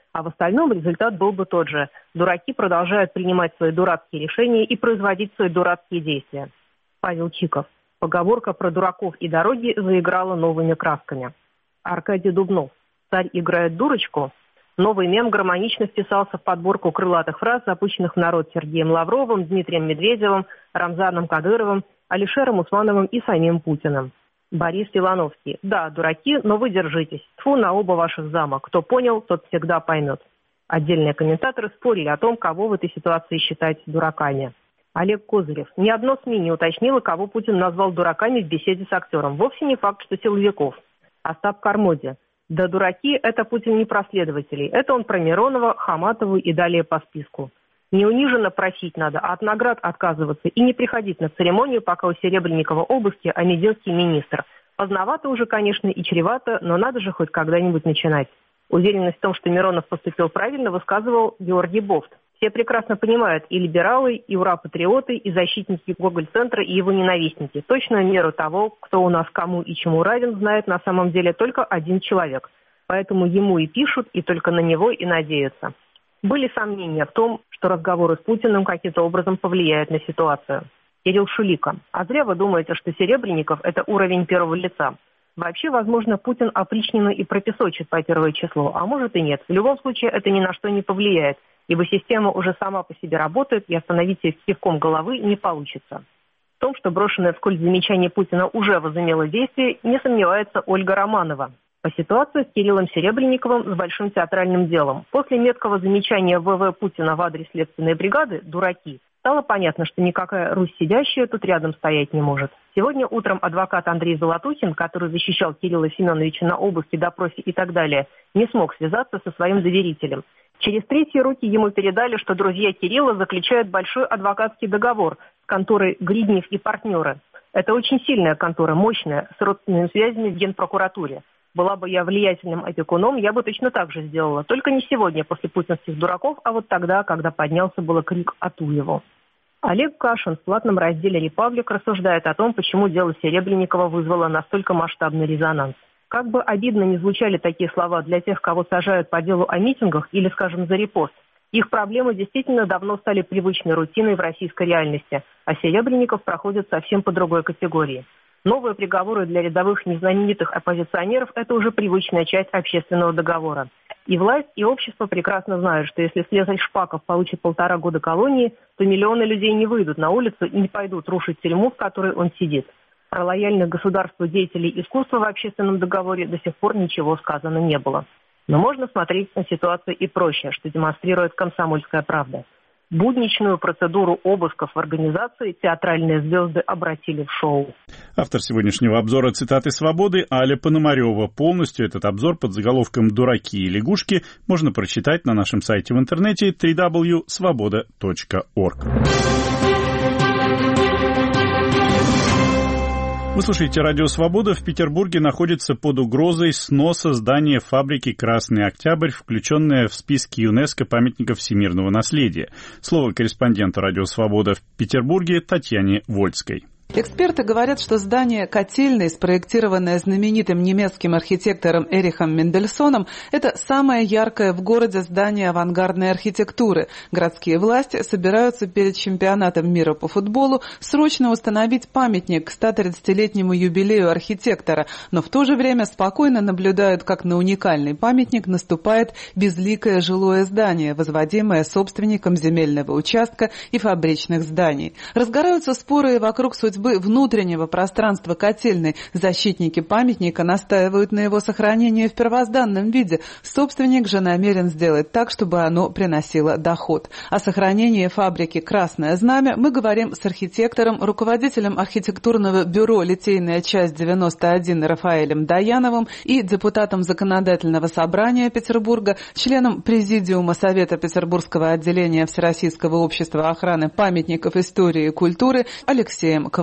А в остальном результат был бы тот же. Дураки продолжают принимать свои дурацкие решения и производить свои дурацкие действия. Павел Чиков. Поговорка про дураков и дороги заиграла новыми красками. Аркадий Дубнов. Царь играет дурочку. Новый мем гармонично вписался в подборку крылатых фраз, запущенных в народ Сергеем Лавровым, Дмитрием Медведевым, Рамзаном Кадыровым, Алишером Усмановым и самим Путиным. Борис Филановский. Да, дураки, но вы держитесь. Тьфу на оба ваших зама. Кто понял, тот всегда поймет. Отдельные комментаторы спорили о том, кого в этой ситуации считать дураками. Олег Козырев. Ни одно СМИ не уточнило, кого Путин назвал дураками в беседе с актером. Вовсе не факт, что силовиков. Остап Кармоди. Да дураки, это Путин не про следователей. Это он про Миронова, Хаматову и далее по списку. Не униженно просить надо, а от наград отказываться и не приходить на церемонию, пока у Серебренникова обыски, а Мединский министр. Поздновато уже, конечно, и чревато, но надо же хоть когда-нибудь начинать. Уверенность в том, что Миронов поступил правильно, высказывал Георгий Бофт. Все прекрасно понимают, и либералы, и ура-патриоты, и защитники Гоголь-центра, и его ненавистники. Точную меру того, кто у нас кому и чему равен, знает на самом деле только один человек. Поэтому ему и пишут, и только на него и надеются. Были сомнения в том, что разговоры с Путиным каким-то образом повлияют на ситуацию. Кирилл Шулика. А зря вы думаете, что Серебренников – это уровень первого лица. Вообще, возможно, Путин опричнину и пропесочит по первое число, а может и нет. В любом случае, это ни на что не повлияет, ибо система уже сама по себе работает, и остановить ее кивком головы не получится. В том, что брошенное вскользь замечание Путина уже возымело действие, не сомневается Ольга Романова. По ситуации с Кириллом Серебренниковым с большим театральным делом. После меткого замечания ВВ Путина в адрес следственной бригады «дураки» стало понятно, что никакая Русь сидящая тут рядом стоять не может. Сегодня утром адвокат Андрей Золотухин, который защищал Кирилла Семеновича на обыске, допросе и так далее, не смог связаться со своим доверителем. Через третьи руки ему передали, что друзья Кирилла заключают большой адвокатский договор с конторой Гриднев и партнеры. Это очень сильная контора, мощная, с родственными связями в Генпрокуратуре. Была бы я влиятельным опекуном, я бы точно так же сделала. Только не сегодня, после путинских дураков, а вот тогда, когда поднялся было крик «Атуеву». Олег Кашин в платном разделе «Репаблик» рассуждает о том, почему дело Серебренникова вызвало настолько масштабный резонанс. Как бы обидно ни звучали такие слова для тех, кого сажают по делу о митингах или, скажем, за репост, их проблемы действительно давно стали привычной рутиной в российской реальности, а Серебренников проходит совсем по другой категории. Новые приговоры для рядовых незнаменитых оппозиционеров – это уже привычная часть общественного договора. И власть, и общество прекрасно знают, что если слесарь Шпаков получит 1,5 года колонии, то миллионы людей не выйдут на улицу и не пойдут рушить тюрьму, в которой он сидит. Про лояльных государству деятелей искусства в общественном договоре до сих пор ничего сказано не было. Но можно смотреть на ситуацию и проще, что демонстрирует «Комсомольская правда». Будничную процедуру обысков в организации театральные звезды обратили в шоу. Автор сегодняшнего обзора «Цитаты свободы» Аля Пономарёва. Полностью этот обзор под заголовком «Дураки и лягушки» можно прочитать на нашем сайте в интернете www.svoboda.org. Вы слушаете «Радио Свобода». В Петербурге находится под угрозой сноса здание фабрики «Красный Октябрь», включенное в списки ЮНЕСКО памятников всемирного наследия. Слово корреспондента «Радио Свобода» в Петербурге Татьяне Вольской. Эксперты говорят, что здание котельной, спроектированное знаменитым немецким архитектором Эрихом Мендельсоном, это самое яркое в городе здание авангардной архитектуры. Городские власти собираются перед чемпионатом мира по футболу срочно установить памятник к 130-летнему юбилею архитектора, но в то же время спокойно наблюдают, как на уникальный памятник наступает безликое жилое здание, возводимое собственником земельного участка и фабричных зданий. Разгораются споры вокруг судьбы внутреннего пространства котельной. Защитники памятника настаивают на его сохранении в первозданном виде. Собственник же намерен сделать так, чтобы оно приносило доход. О сохранении фабрики «Красное Знамя» мы говорим с архитектором, руководителем архитектурного бюро «Литейная часть 91» Рафаэлем Даяновым и депутатом Законодательного собрания Петербурга, членом Президиума Совета Петербургского отделения Всероссийского общества охраны памятников истории и культуры Алексеем Ковалевым.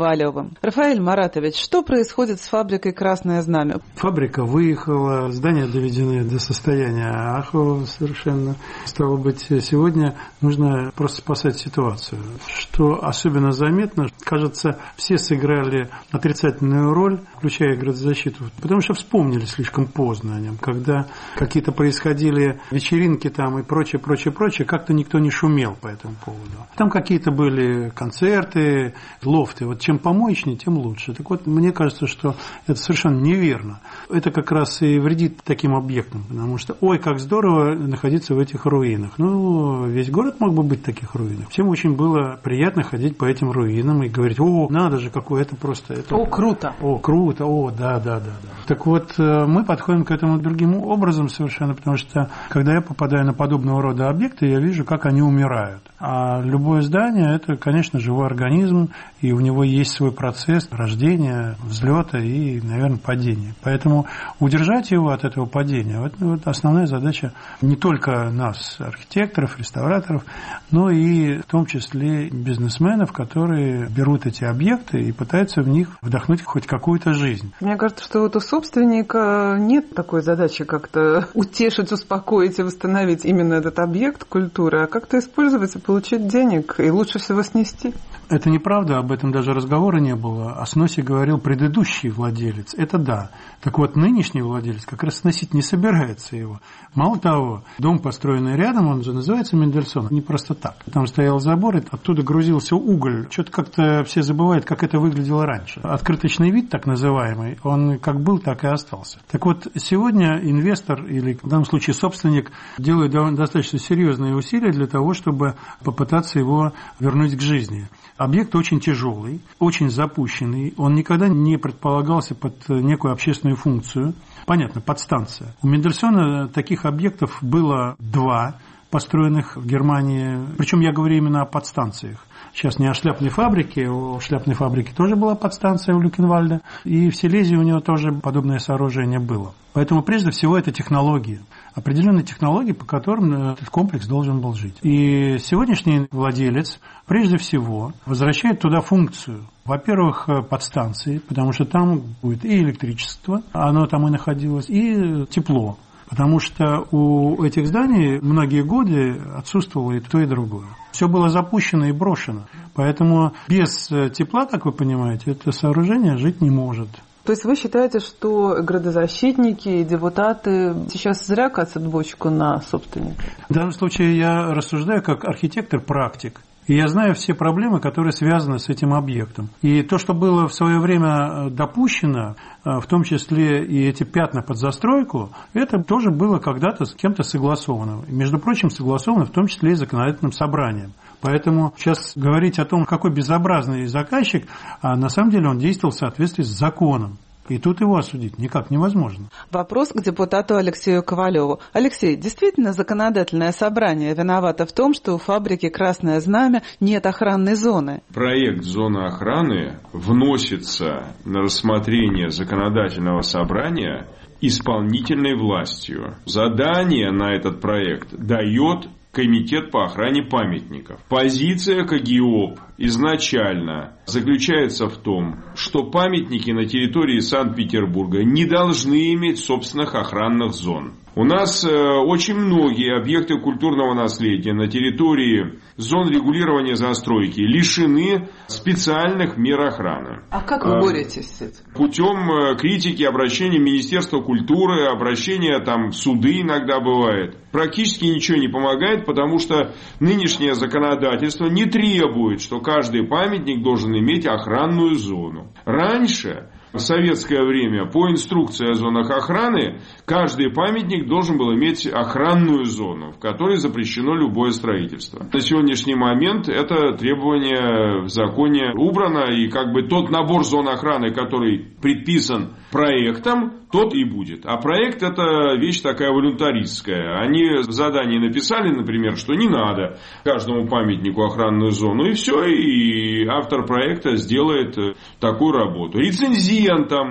Ковалевым. Рафаэль Маратович, что происходит с фабрикой «Красное знамя»? Фабрика выехала, здания доведены до состояния ахового совершенно. Стало быть, сегодня нужно просто спасать ситуацию. Что особенно заметно, кажется, все сыграли отрицательную роль, включая градозащиту, потому что вспомнили слишком поздно о нем, когда какие-то происходили вечеринки там и прочее, как-то никто не шумел по этому поводу. Там какие-то были концерты, лофты. Вот чем помоечнее, тем лучше. Так вот, мне кажется, что это совершенно неверно. Это как раз и вредит таким объектам, потому что, ой, как здорово находиться в этих руинах. Ну, весь город мог бы быть в таких руинах. Всем очень было приятно ходить по этим руинам и говорить, о, надо же, какое это просто... Это... О, круто! О, круто, о, да. Так вот, мы подходим к этому другим образом совершенно, потому что, когда я попадаю на подобного рода объекты, я вижу, как они умирают. А любое здание – это, конечно, живой организм, и у него есть свой процесс рождения, взлета и, наверное, падения. Поэтому удержать его от этого падения – вот основная задача не только нас, архитекторов, реставраторов, но и в том числе бизнесменов, которые берут эти объекты и пытаются в них вдохнуть хоть какую-то жизнь. Мне кажется, что вот у собственника нет такой задачи как-то утешить, успокоить и восстановить именно этот объект культуры, а как-то использовать и получить денег, и лучше всего снести. Это неправда, об этом даже разговора не было. О сносе говорил предыдущий владелец. Это да. Так вот, нынешний владелец как раз сносить не собирается его. Мало того, дом, построенный рядом, он же называется Мендельсон, не просто так. Там стоял забор, и оттуда грузился уголь. Что-то как-то все забывают, как это выглядело раньше. Открыточный вид, так называемый, он как был, так и остался. Так вот, сегодня инвестор, или в данном случае собственник, делает достаточно серьезные усилия для того, чтобы попытаться его вернуть к жизни. Объект очень тяжелый, очень запущенный, он никогда не предполагался под некую общественную функцию. Понятно, подстанция. У Мендельсона таких объектов было 2, построенных в Германии. Причем я говорю именно о подстанциях. Сейчас не о шляпной фабрике, у шляпной фабрики тоже была подстанция у Люкенвальда, и в Силезии у него тоже подобное сооружение было. Поэтому прежде всего это технологии, определенные технологии, по которым этот комплекс должен был жить. И сегодняшний владелец прежде всего возвращает туда функцию. Во-первых, подстанции, потому что там будет и электричество, оно там и находилось, и тепло. Потому что у этих зданий многие годы отсутствовало и то, и другое. Все было запущено и брошено. Поэтому без тепла, как вы понимаете, это сооружение жить не может. То есть вы считаете, что градозащитники и депутаты сейчас зря катят бочку на собственника? В данном случае я рассуждаю как архитектор-практик. И я знаю все проблемы, которые связаны с этим объектом. И то, что было в свое время допущено, в том числе и эти пятна под застройку, это тоже было когда-то с кем-то согласовано. И, между прочим, согласовано в том числе и законодательным собранием. Поэтому сейчас говорить о том, какой безобразный заказчик, на самом деле он действовал в соответствии с законом. И тут его осудить никак невозможно. Вопрос к депутату Алексею Ковалеву. Алексей, действительно законодательное собрание виновато в том, что у фабрики «Красное знамя» нет охранной зоны? Проект зоны охраны вносится на рассмотрение законодательного собрания исполнительной властью. Задание на этот проект дает Комитет по охране памятников. Позиция КГИОП изначально заключается в том, что памятники на территории Санкт-Петербурга не должны иметь собственных охранных зон. У нас очень многие объекты культурного наследия на территории зон регулирования застройки лишены специальных мер охраны. А как вы боретесь с этим? Путем критики, обращения Министерства культуры, обращения там в суды иногда бывает. Практически ничего не помогает, потому что нынешнее законодательство не требует, что каждый памятник должен иметь охранную зону. Раньше, в советское время, по инструкции о зонах охраны, каждый памятник должен был иметь охранную зону, в которой запрещено любое строительство. На сегодняшний момент это требование в законе убрано, и как бы тот набор зон охраны, который предписан проектом, тот и будет. А проект – это вещь такая волюнтаристская. Они в задании написали, например, что не надо каждому памятнику охранную зону, и все, и автор проекта сделает такую работу. Рецензентам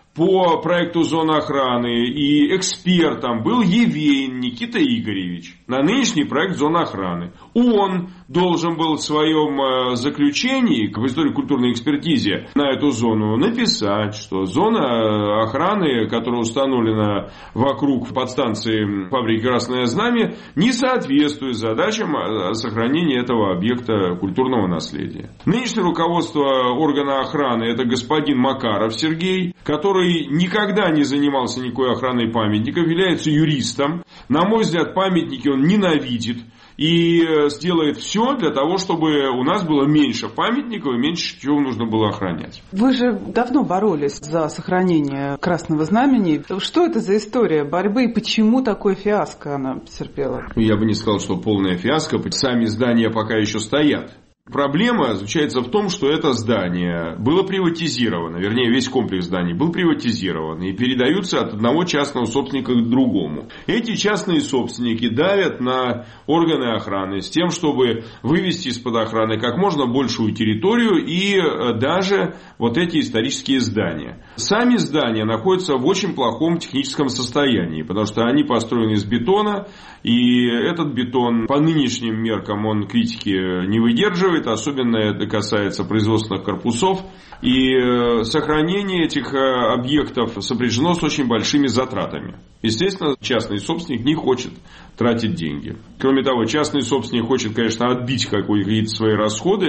по проекту зоны охраны и экспертом был Евейн Никита Игоревич на нынешний проект зоны охраны. Он должен был в своем заключении в историко-культурной экспертизе на эту зону написать, что зона охраны, которая установлена вокруг подстанции фабрики «Красное Знамя», не соответствует задачам сохранения этого объекта культурного наследия. Нынешнее руководство органа охраны – это господин Макаров Сергей, который никогда не занимался никакой охраной памятников, является юристом. На мой взгляд, памятники он ненавидит и сделает все для того, чтобы у нас было меньше памятников и меньше чего нужно было охранять. Вы же давно боролись за сохранение Красного Знамени. Что это за история борьбы и почему такое фиаско она потерпела? Я бы не сказал, что полное фиаско. Сами здания пока еще стоят. Проблема заключается в том, что это здание было приватизировано, вернее, весь комплекс зданий был приватизирован и передаются от одного частного собственника к другому. Эти частные собственники давят на органы охраны с тем, чтобы вывести из-под охраны как можно большую территорию и даже вот эти исторические здания. Сами здания находятся в очень плохом техническом состоянии, потому что они построены из бетона, и этот бетон по нынешним меркам он критики не выдерживает. Особенно это касается производственных корпусов. И сохранение этих объектов сопряжено с очень большими затратами. Естественно, частный собственник не хочет тратить деньги. Кроме того, частный собственник хочет, конечно, отбить какие-то свои расходы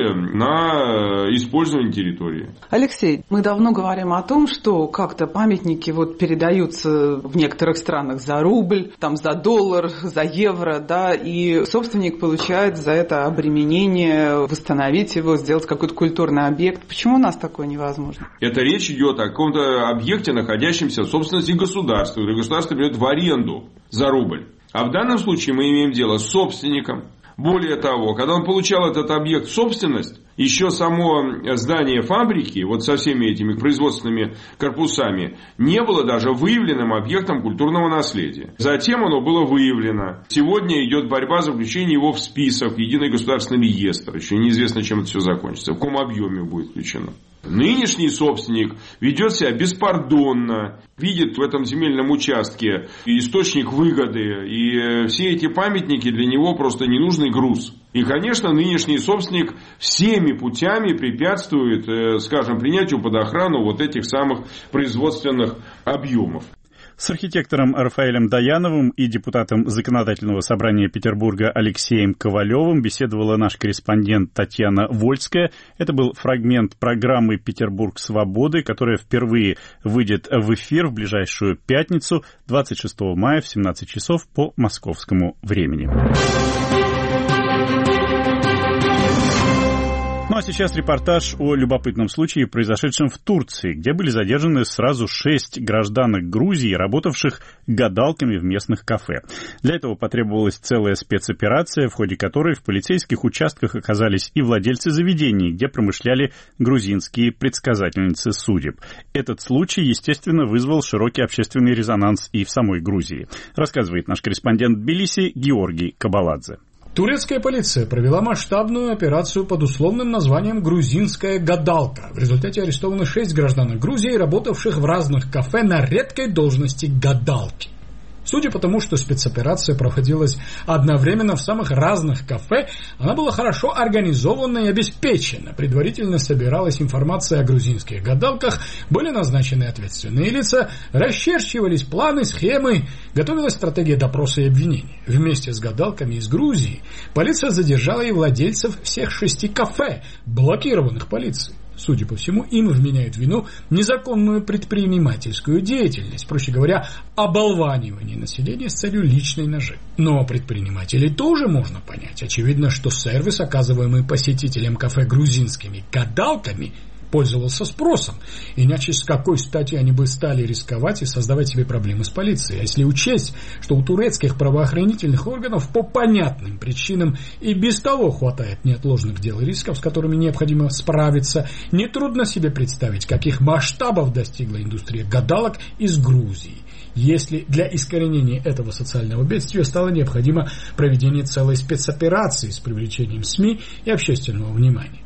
на использование территории. Алексей, мы давно говорим о том, что как-то памятники передаются в некоторых странах за рубль, там, за доллар, за евро, да, и собственник получает за это обременение восстановить его, сделать какой-то культурный объект. Почему у нас такое невозможно? Это речь идет о каком-то объекте, находящемся в собственности государства, или государство берет в аренду за рубль. А в данном случае мы имеем дело с собственником. Более того, когда он получал этот объект в собственность, еще само здание фабрики, со всеми этими производственными корпусами, не было даже выявленным объектом культурного наследия. Затем оно было выявлено. Сегодня идет борьба за включение его в список, в единый государственный реестр. Еще неизвестно, чем это все закончится, в каком объеме будет включено. Нынешний собственник ведет себя беспардонно, видит в этом земельном участке источник выгоды, и все эти памятники для него просто ненужный груз. И, конечно, нынешний собственник всеми путями препятствует, принятию под охрану этих самых производственных объемов. С архитектором Рафаэлем Даяновым и депутатом Законодательного собрания Петербурга Алексеем Ковалевым беседовала наш корреспондент Татьяна Вольская. Это был фрагмент программы «Петербург свободы», которая впервые выйдет в эфир в ближайшую пятницу, 26 мая в 17 часов по московскому времени. Ну а сейчас репортаж о любопытном случае, произошедшем в Турции, где были задержаны сразу 6 гражданок Грузии, работавших гадалками в местных кафе. Для этого потребовалась целая спецоперация, в ходе которой в полицейских участках оказались и владельцы заведений, где промышляли грузинские предсказательницы судеб. Этот случай, естественно, вызвал широкий общественный резонанс и в самой Грузии. Рассказывает наш корреспондент в Тбилиси Георгий Кабаладзе. Турецкая полиция провела масштабную операцию под условным названием «Грузинская гадалка». В результате арестованы 6 гражданок Грузии, работавших в разных кафе на редкой должности гадалки. Судя по тому, что спецоперация проводилась одновременно в самых разных кафе, она была хорошо организована и обеспечена. Предварительно собиралась информация о грузинских гадалках, были назначены ответственные лица, расчерчивались планы, схемы, готовилась стратегия допроса и обвинения. Вместе с гадалками из Грузии полиция задержала и владельцев всех 6 кафе, блокированных полицией. Судя по всему, им вменяют в вину незаконную предпринимательскую деятельность, проще говоря, оболванивание населения с целью личной наживы. Но предпринимателей тоже можно понять. Очевидно, что сервис, оказываемый посетителям кафе грузинскими гадалками, пользовался спросом. Иначе с какой стати они бы стали рисковать и создавать себе проблемы с полицией? А если учесть, что у турецких правоохранительных органов по понятным причинам и без того хватает неотложных дел и рисков, с которыми необходимо справиться, нетрудно себе представить, каких масштабов достигла индустрия гадалок из Грузии. Если для искоренения этого социального бедствия стало необходимо проведение целой спецоперации с привлечением СМИ и общественного внимания.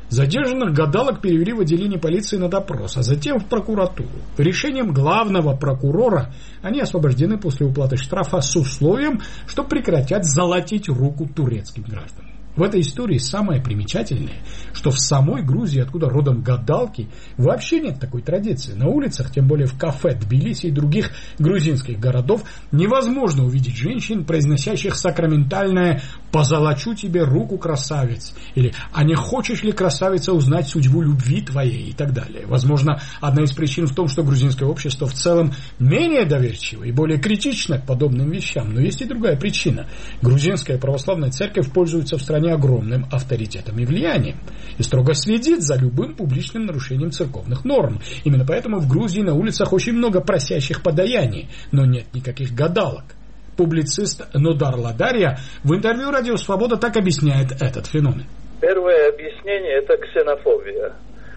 Задержанных гадалок перевели в отделение полиции на допрос, а затем в прокуратуру. Решением главного прокурора они освобождены после уплаты штрафа с условием, что прекратят золотить руку турецким гражданам. В этой истории самое примечательное, что в самой Грузии, откуда родом гадалки, вообще нет такой традиции. На улицах, тем более в кафе Тбилиси и других грузинских городов, невозможно увидеть женщин, произносящих сакраментальное «позолочу тебе руку, красавец» или «а не хочешь ли, красавица, узнать судьбу любви твоей» и так далее. Возможно, одна из причин в том, что грузинское общество в целом менее доверчиво и более критично к подобным вещам. Но есть и другая причина. Грузинская православная церковь пользуется в стране огромным авторитетом и влиянием и строго следит за любым публичным нарушением церковных норм. Именно поэтому в Грузии на улицах очень много просящих подаяний, но нет никаких гадалок. Публицист Нодар Ладария в интервью «Радио Свобода» так объясняет этот феномен. Первое объяснение – это ксенофобия.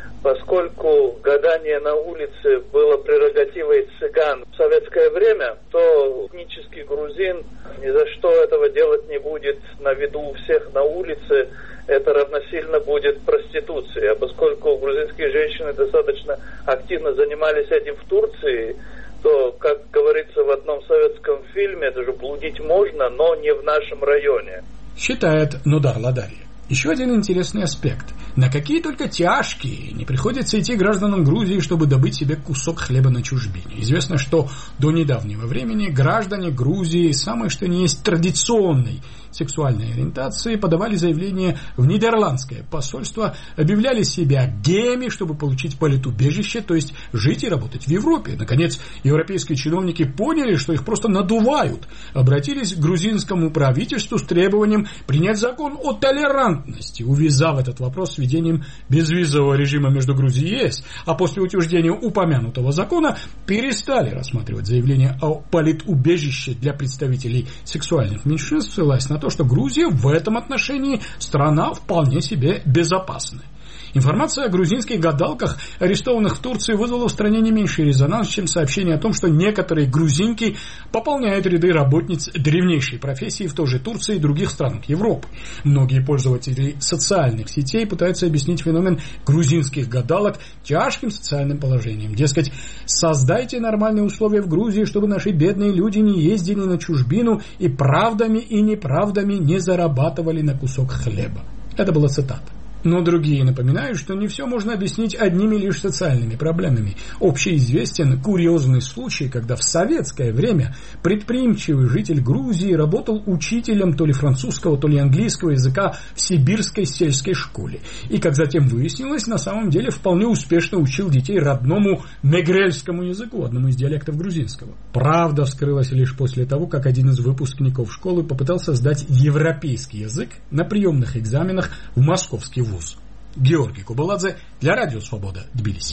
Поскольку гадание на улице было прерогативой цыган в советское время, то этнический грузин ни за что этого делать не будет на виду у всех на улице. Это равносильно будет проституции. А поскольку грузинские женщины достаточно активно занимались этим в Турции, то, как говорится в одном советском фильме, даже блудить можно, но не в нашем районе. Считает Нодар Ладария. Еще один интересный аспект. На какие только тяжкие не приходится идти гражданам Грузии, чтобы добыть себе кусок хлеба на чужбине. Известно, что до недавнего времени граждане Грузии самой что ни есть традиционной сексуальной ориентации подавали заявление в нидерландское посольство, объявляли себя геями, чтобы получить политубежище, то есть жить и работать в Европе. Наконец, европейские чиновники поняли, что их просто надувают, обратились к грузинскому правительству с требованием принять закон о толерантности, увязав этот вопрос с введением безвизового режима между Грузией и ЕС, а после утверждения упомянутого закона перестали рассматривать заявление о политубежище для представителей сексуальных меньшинств, ссылаясь на то, что Грузия в этом отношении страна вполне себе безопасная. Информация о грузинских гадалках, арестованных в Турции, вызвала в стране не меньший резонанс, чем сообщение о том, что некоторые грузинки пополняют ряды работниц древнейшей профессии в той же Турции и других странах Европы. Многие пользователи социальных сетей пытаются объяснить феномен грузинских гадалок тяжким социальным положением. Дескать, создайте нормальные условия в Грузии, чтобы наши бедные люди не ездили на чужбину и правдами и неправдами не зарабатывали на кусок хлеба. Это была цитата. Но другие напоминают, что не все можно объяснить одними лишь социальными проблемами. Общеизвестен курьезный случай, когда в советское время предприимчивый житель Грузии работал учителем то ли французского, то ли английского языка в сибирской сельской школе. И, как затем выяснилось, на самом деле вполне успешно учил детей родному мегрельскому языку, одному из диалектов грузинского. Правда вскрылась лишь после того, как один из выпускников школы попытался сдать европейский язык на приемных экзаменах в московский вуз. Георгий Кубаладзе для Радио Свобода, Тбилиси.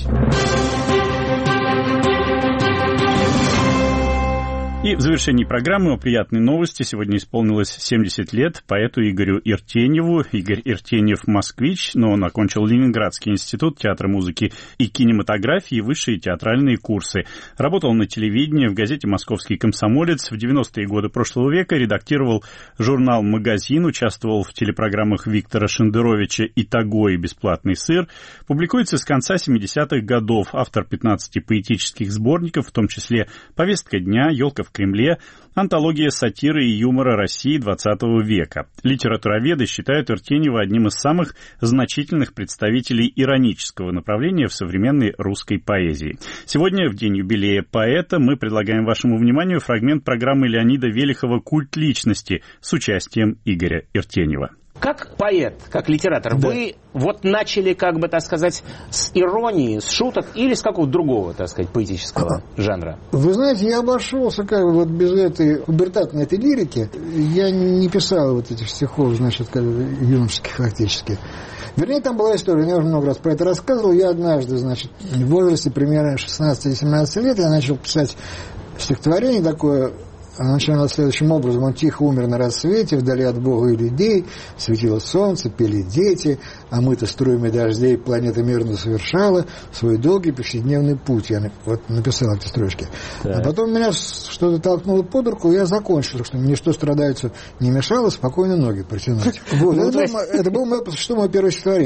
И в завершении программы о приятной новости. Сегодня исполнилось 70 лет поэту Игорю Иртеньеву. Игорь Иртеньев – москвич, но он окончил Ленинградский институт театра, музыки и кинематографии, высшие театральные курсы. Работал на телевидении, в газете «Московский комсомолец». В 90-е годы прошлого века редактировал журнал «Магазин», участвовал в телепрограммах Виктора Шендеровича «Итого» и «Бесплатный сыр». Публикуется с конца 70-х годов. Автор 15 поэтических сборников, в том числе «Повестка дня», «Елка в Кремле», антология сатиры и юмора России XX века. Литературоведы считают Иртеньева одним из самых значительных представителей иронического направления в современной русской поэзии. Сегодня, в день юбилея поэта, мы предлагаем вашему вниманию фрагмент программы Леонида Велихова «Культ личности» с участием Игоря Иртеньева. Как поэт, как литератор, да, вы вот начали, как бы, так сказать, с иронии, с шуток или с какого-то другого, так сказать, поэтического жанра? Вы знаете, я обошелся как бы вот без этой пубертатной этой лирики. Я не писал вот этих стихов, значит, как юношеских фактически. Вернее, там была история, я уже много раз про это рассказывал. Я однажды, значит, в возрасте примерно 16-17 лет я начал писать стихотворение такое. Она начинала следующим образом. Он тихо умер на рассвете, вдали от Бога и людей, светило солнце, пели дети, а мы-то струями дождей планета мирно совершала свой долгий повседневный путь. Я вот написал эти строчки. Да. А потом меня что-то толкнуло под руку, и я закончил, что мне что страдаются не мешало, спокойно ноги протянуть. Вот. Это было мое первое стихотворение.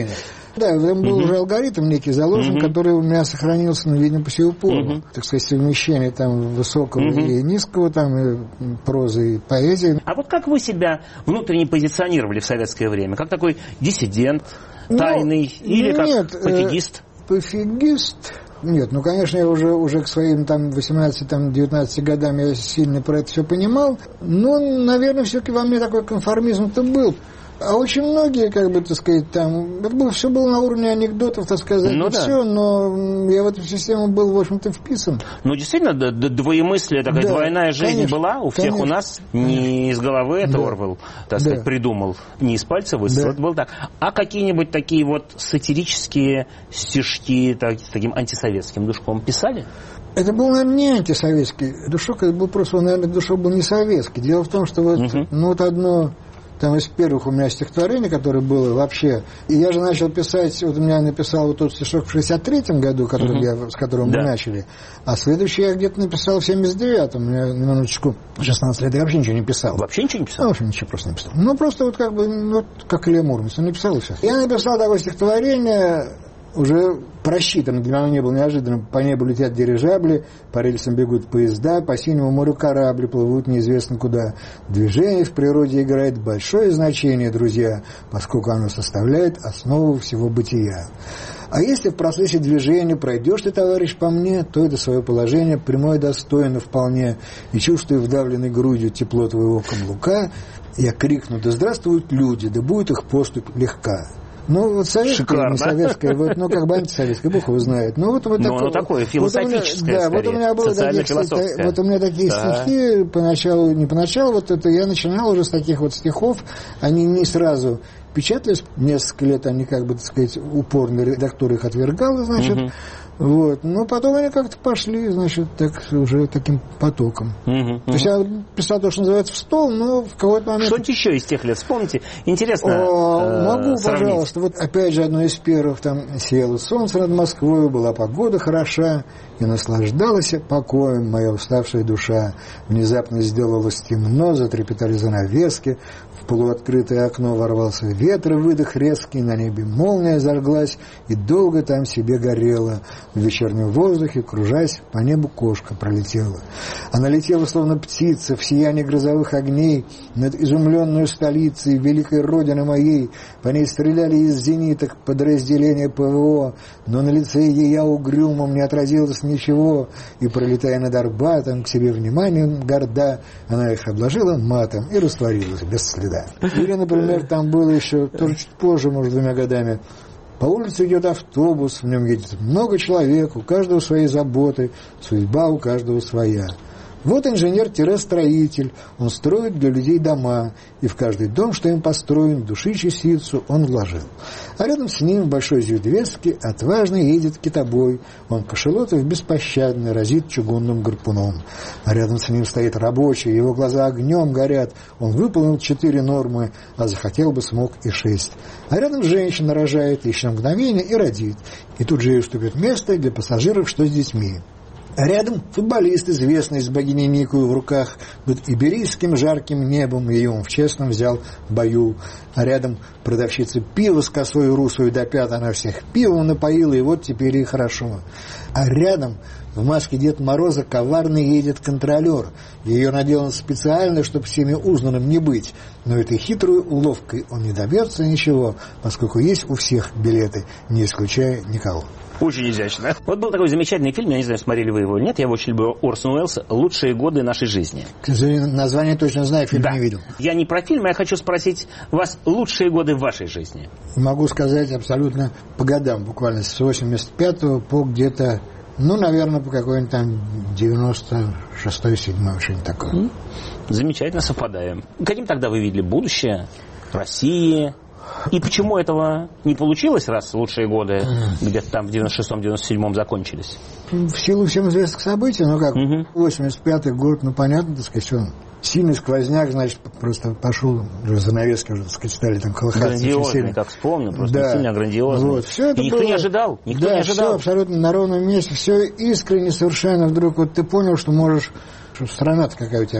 Да, там был уже алгоритм некий заложен, который у меня сохранился, видимо, по сию пору. Так сказать, совмещение там высокого и низкого, там и прозы, и поэзии. А вот как вы себя внутренне позиционировали в советское время? Как такой диссидент, тайный, или как пофигист? Пофигист? Нет, конечно, я уже к своим там 18-19 годам я сильно про это все понимал. Но, наверное, все-таки во мне такой конформизм-то был. А очень многие, как бы, так сказать, там, это все было на уровне анекдотов, так сказать, все, но я в эту систему был, в общем-то, вписан. Ну, действительно, двоемыслие, такая двойная жизнь конечно, была у всех у нас, не из головы это Орвелл, так сказать, придумал, не из пальца высосал, это было так. А какие-нибудь такие вот сатирические стишки с таким антисоветским душком писали? Это был, наверное, не антисоветский душок, это был просто, наверное, душок был не советский. Дело в том, что вот одно... Там из первых у меня стихотворений, которое было вообще. И я же начал писать, вот у меня написал вот тот стишок в 63-м году, с которым мы начали. А следующий я где-то написал в 79-м. У меня, на минуточку, 16 лет я вообще ничего не писал. Вообще ничего не писал? Ну, в общем, ничего просто не писал. Ну, просто вот как бы, вот как Илья Муромец, он написал и все. Я написал такое стихотворение, уже просчитано, для меня не было неожиданным. По небу летят дирижабли, по рельсам бегут поезда, по синему морю корабли плывут неизвестно куда. Движение в природе играет большое значение, друзья, поскольку оно составляет основу всего бытия. А если в процессе движения пройдешь ты, товарищ, по мне, то это свое положение прямое достойно вполне, и чувствуя вдавленной грудью тепло твоего каблука, я крикну: да здравствуют люди, да будет их поступь легка. Ну, вот советская, не советская, вот, ну, как бы антисоветская, бог его знает. Ну, вот такое философическое, вот у меня было вот у меня такие стихи, поначалу, не поначалу, вот это я начинал уже с таких вот стихов, они не сразу печатались, несколько лет они, как бы, так сказать, упорно редактор их отвергал, значит, вот, но потом они как-то пошли, значит, так уже таким потоком. То есть я писал то, что называется, в стол, но в какой-то момент... Что-нибудь еще из тех лет вспомните? Интересно могу, сравнить. Пожалуйста. Вот опять же одно из первых, там, сияло солнце над Москвой, была погода хороша, и наслаждалась покоем моя уставшая душа. Внезапно сделалось темно, затрепетали занавески, в полуоткрытое окно ворвался ветер, выдох резкий, на небе молния зажглась, и долго там себе горела. В вечернем воздухе, кружась, по небу кошка пролетела. Она летела, словно птица, в сиянии грозовых огней, над изумленной столицей, великой родины моей. По ней стреляли из зениток подразделения ПВО, но на лице ее угрюмом не отразилось ничего, и, пролетая над Арбатом, к себе вниманием горда, она их обложила матом и растворилась без следа. Или, например, там было еще, тоже чуть позже, может, 2 годами, по улице идет автобус, в нем едет много человек, у каждого свои заботы, судьба у каждого своя. Вот инженер-строитель, он строит для людей дома, и в каждый дом, что им построен, души частицу он вложил. А рядом с ним в большой зюдвестке отважно едет китобой, он кашелотов беспощадно разит чугунным гарпуном. А рядом с ним стоит рабочий, его глаза огнем горят, он выполнил 4 нормы, а захотел бы смог и 6. А рядом женщина рожает еще на мгновение и родит, и тут же ей уступит место для пассажиров, что с детьми. А рядом футболист, известный с богиней Никою в руках, под иберийским жарким небом ее он в честном взял в бою. А рядом продавщица пива с косой русой до пят, она всех пивом напоила, и вот теперь и хорошо. А рядом в маске Деда Мороза коварно едет контролер. Ее наделано специально, чтобы всеми узнанным не быть. Но этой хитрой уловкой он не добьется ничего, поскольку есть у всех билеты, не исключая никого. Очень изящно. Вот был такой замечательный фильм, я не знаю, смотрели вы его или нет, я его очень люблю, Орсон Уэллс «Лучшие годы нашей жизни». Название точно знаю, фильм не видел. Я не про фильм, я хочу спросить вас лучшие годы в вашей жизни. Могу сказать абсолютно по годам, буквально с 85-го по где-то, ну, наверное, по какой-нибудь там 96-й, 7-й, что-нибудь такое. Замечательно, совпадаем. Каким тогда вы видели будущее России? И почему этого не получилось, раз лучшие годы где-то там в 96-97 закончились? В силу всем известных событий, ну как, 85-й год, ну понятно, так сказать, он сильный сквозняк, значит, просто пошел, занавески уже, так сказать, стали там колыхаться. Грандиозный, как вспомню, просто да. Сильно грандиозный. Вот. Все это и никто было... не ожидал, никто не ожидал. Все абсолютно на ровном месте, все искренне совершенно, вдруг вот ты понял, что можешь, что страна-то какая у тебя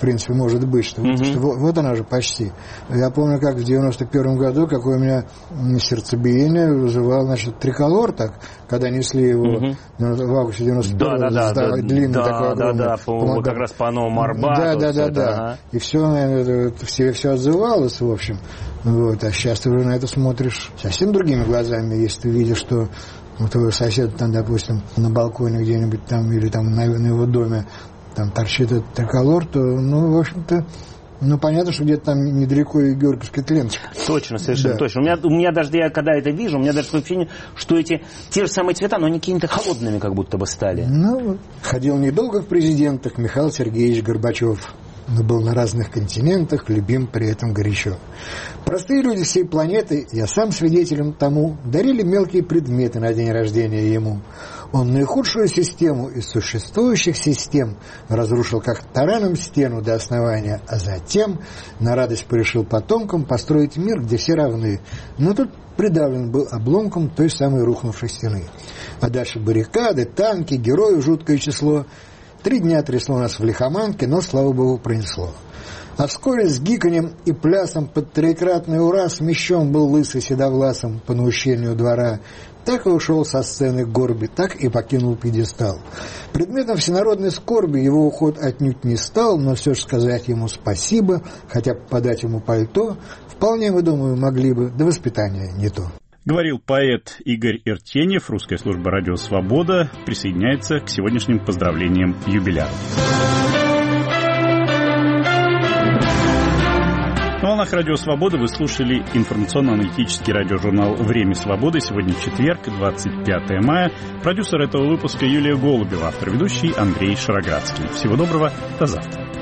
принципе, может быть, что вот она же почти. Я помню, как в 91 году, какое у меня сердцебиение вызывал, значит, триколор, так, когда несли его в августе 91-го, длинный такой огромный. Как раз по Новому Арбату. Да. И все отзывалось, в общем. Вот. А сейчас ты уже на это смотришь совсем другими глазами, если ты видишь, что твой сосед, там, допустим, на балконе где-нибудь там или там на его доме там торчит этот триколор, то, в общем-то, понятно, что где-то там недалеко и георгиевская ленточка. Точно, совершенно точно. У меня даже, я когда это вижу, у меня даже ощущение, что эти те же самые цвета, но они какими-то холодными как будто бы стали. Ходил недолго в президентах Михаил Сергеевич Горбачев, но был на разных континентах, любим при этом горячо. Простые люди всей планеты, я сам свидетелем тому, дарили мелкие предметы на день рождения ему. Он наихудшую систему из существующих систем разрушил как тараном стену до основания, а затем на радость порешил потомкам построить мир, где все равны. Но тут придавлен был обломком той самой рухнувшей стены. А дальше баррикады, танки, героев жуткое число. 3 дня трясло нас в лихоманке, но, слава богу, пронесло. А вскоре с гиканьем и плясом под троекратный ура смещен был лысый седовласом по наущению двора. Так и ушел со сцены Горби, так и покинул пьедестал. Предметом всенародной скорби его уход отнюдь не стал, но все же сказать ему спасибо, хотя бы подать ему пальто, вполне, мы думаю, могли бы, до воспитания не то. Говорил поэт Игорь Иртеньев. Русская служба «Радио Свобода» присоединяется к сегодняшним поздравлениям юбиляров. На волнах «Радио Свобода» вы слушали информационно-аналитический радиожурнал «Время свободы». Сегодня четверг, 25 мая. Продюсер этого выпуска Юлия Голубева, автор-ведущий Андрей Шароградский. Всего доброго, до завтра.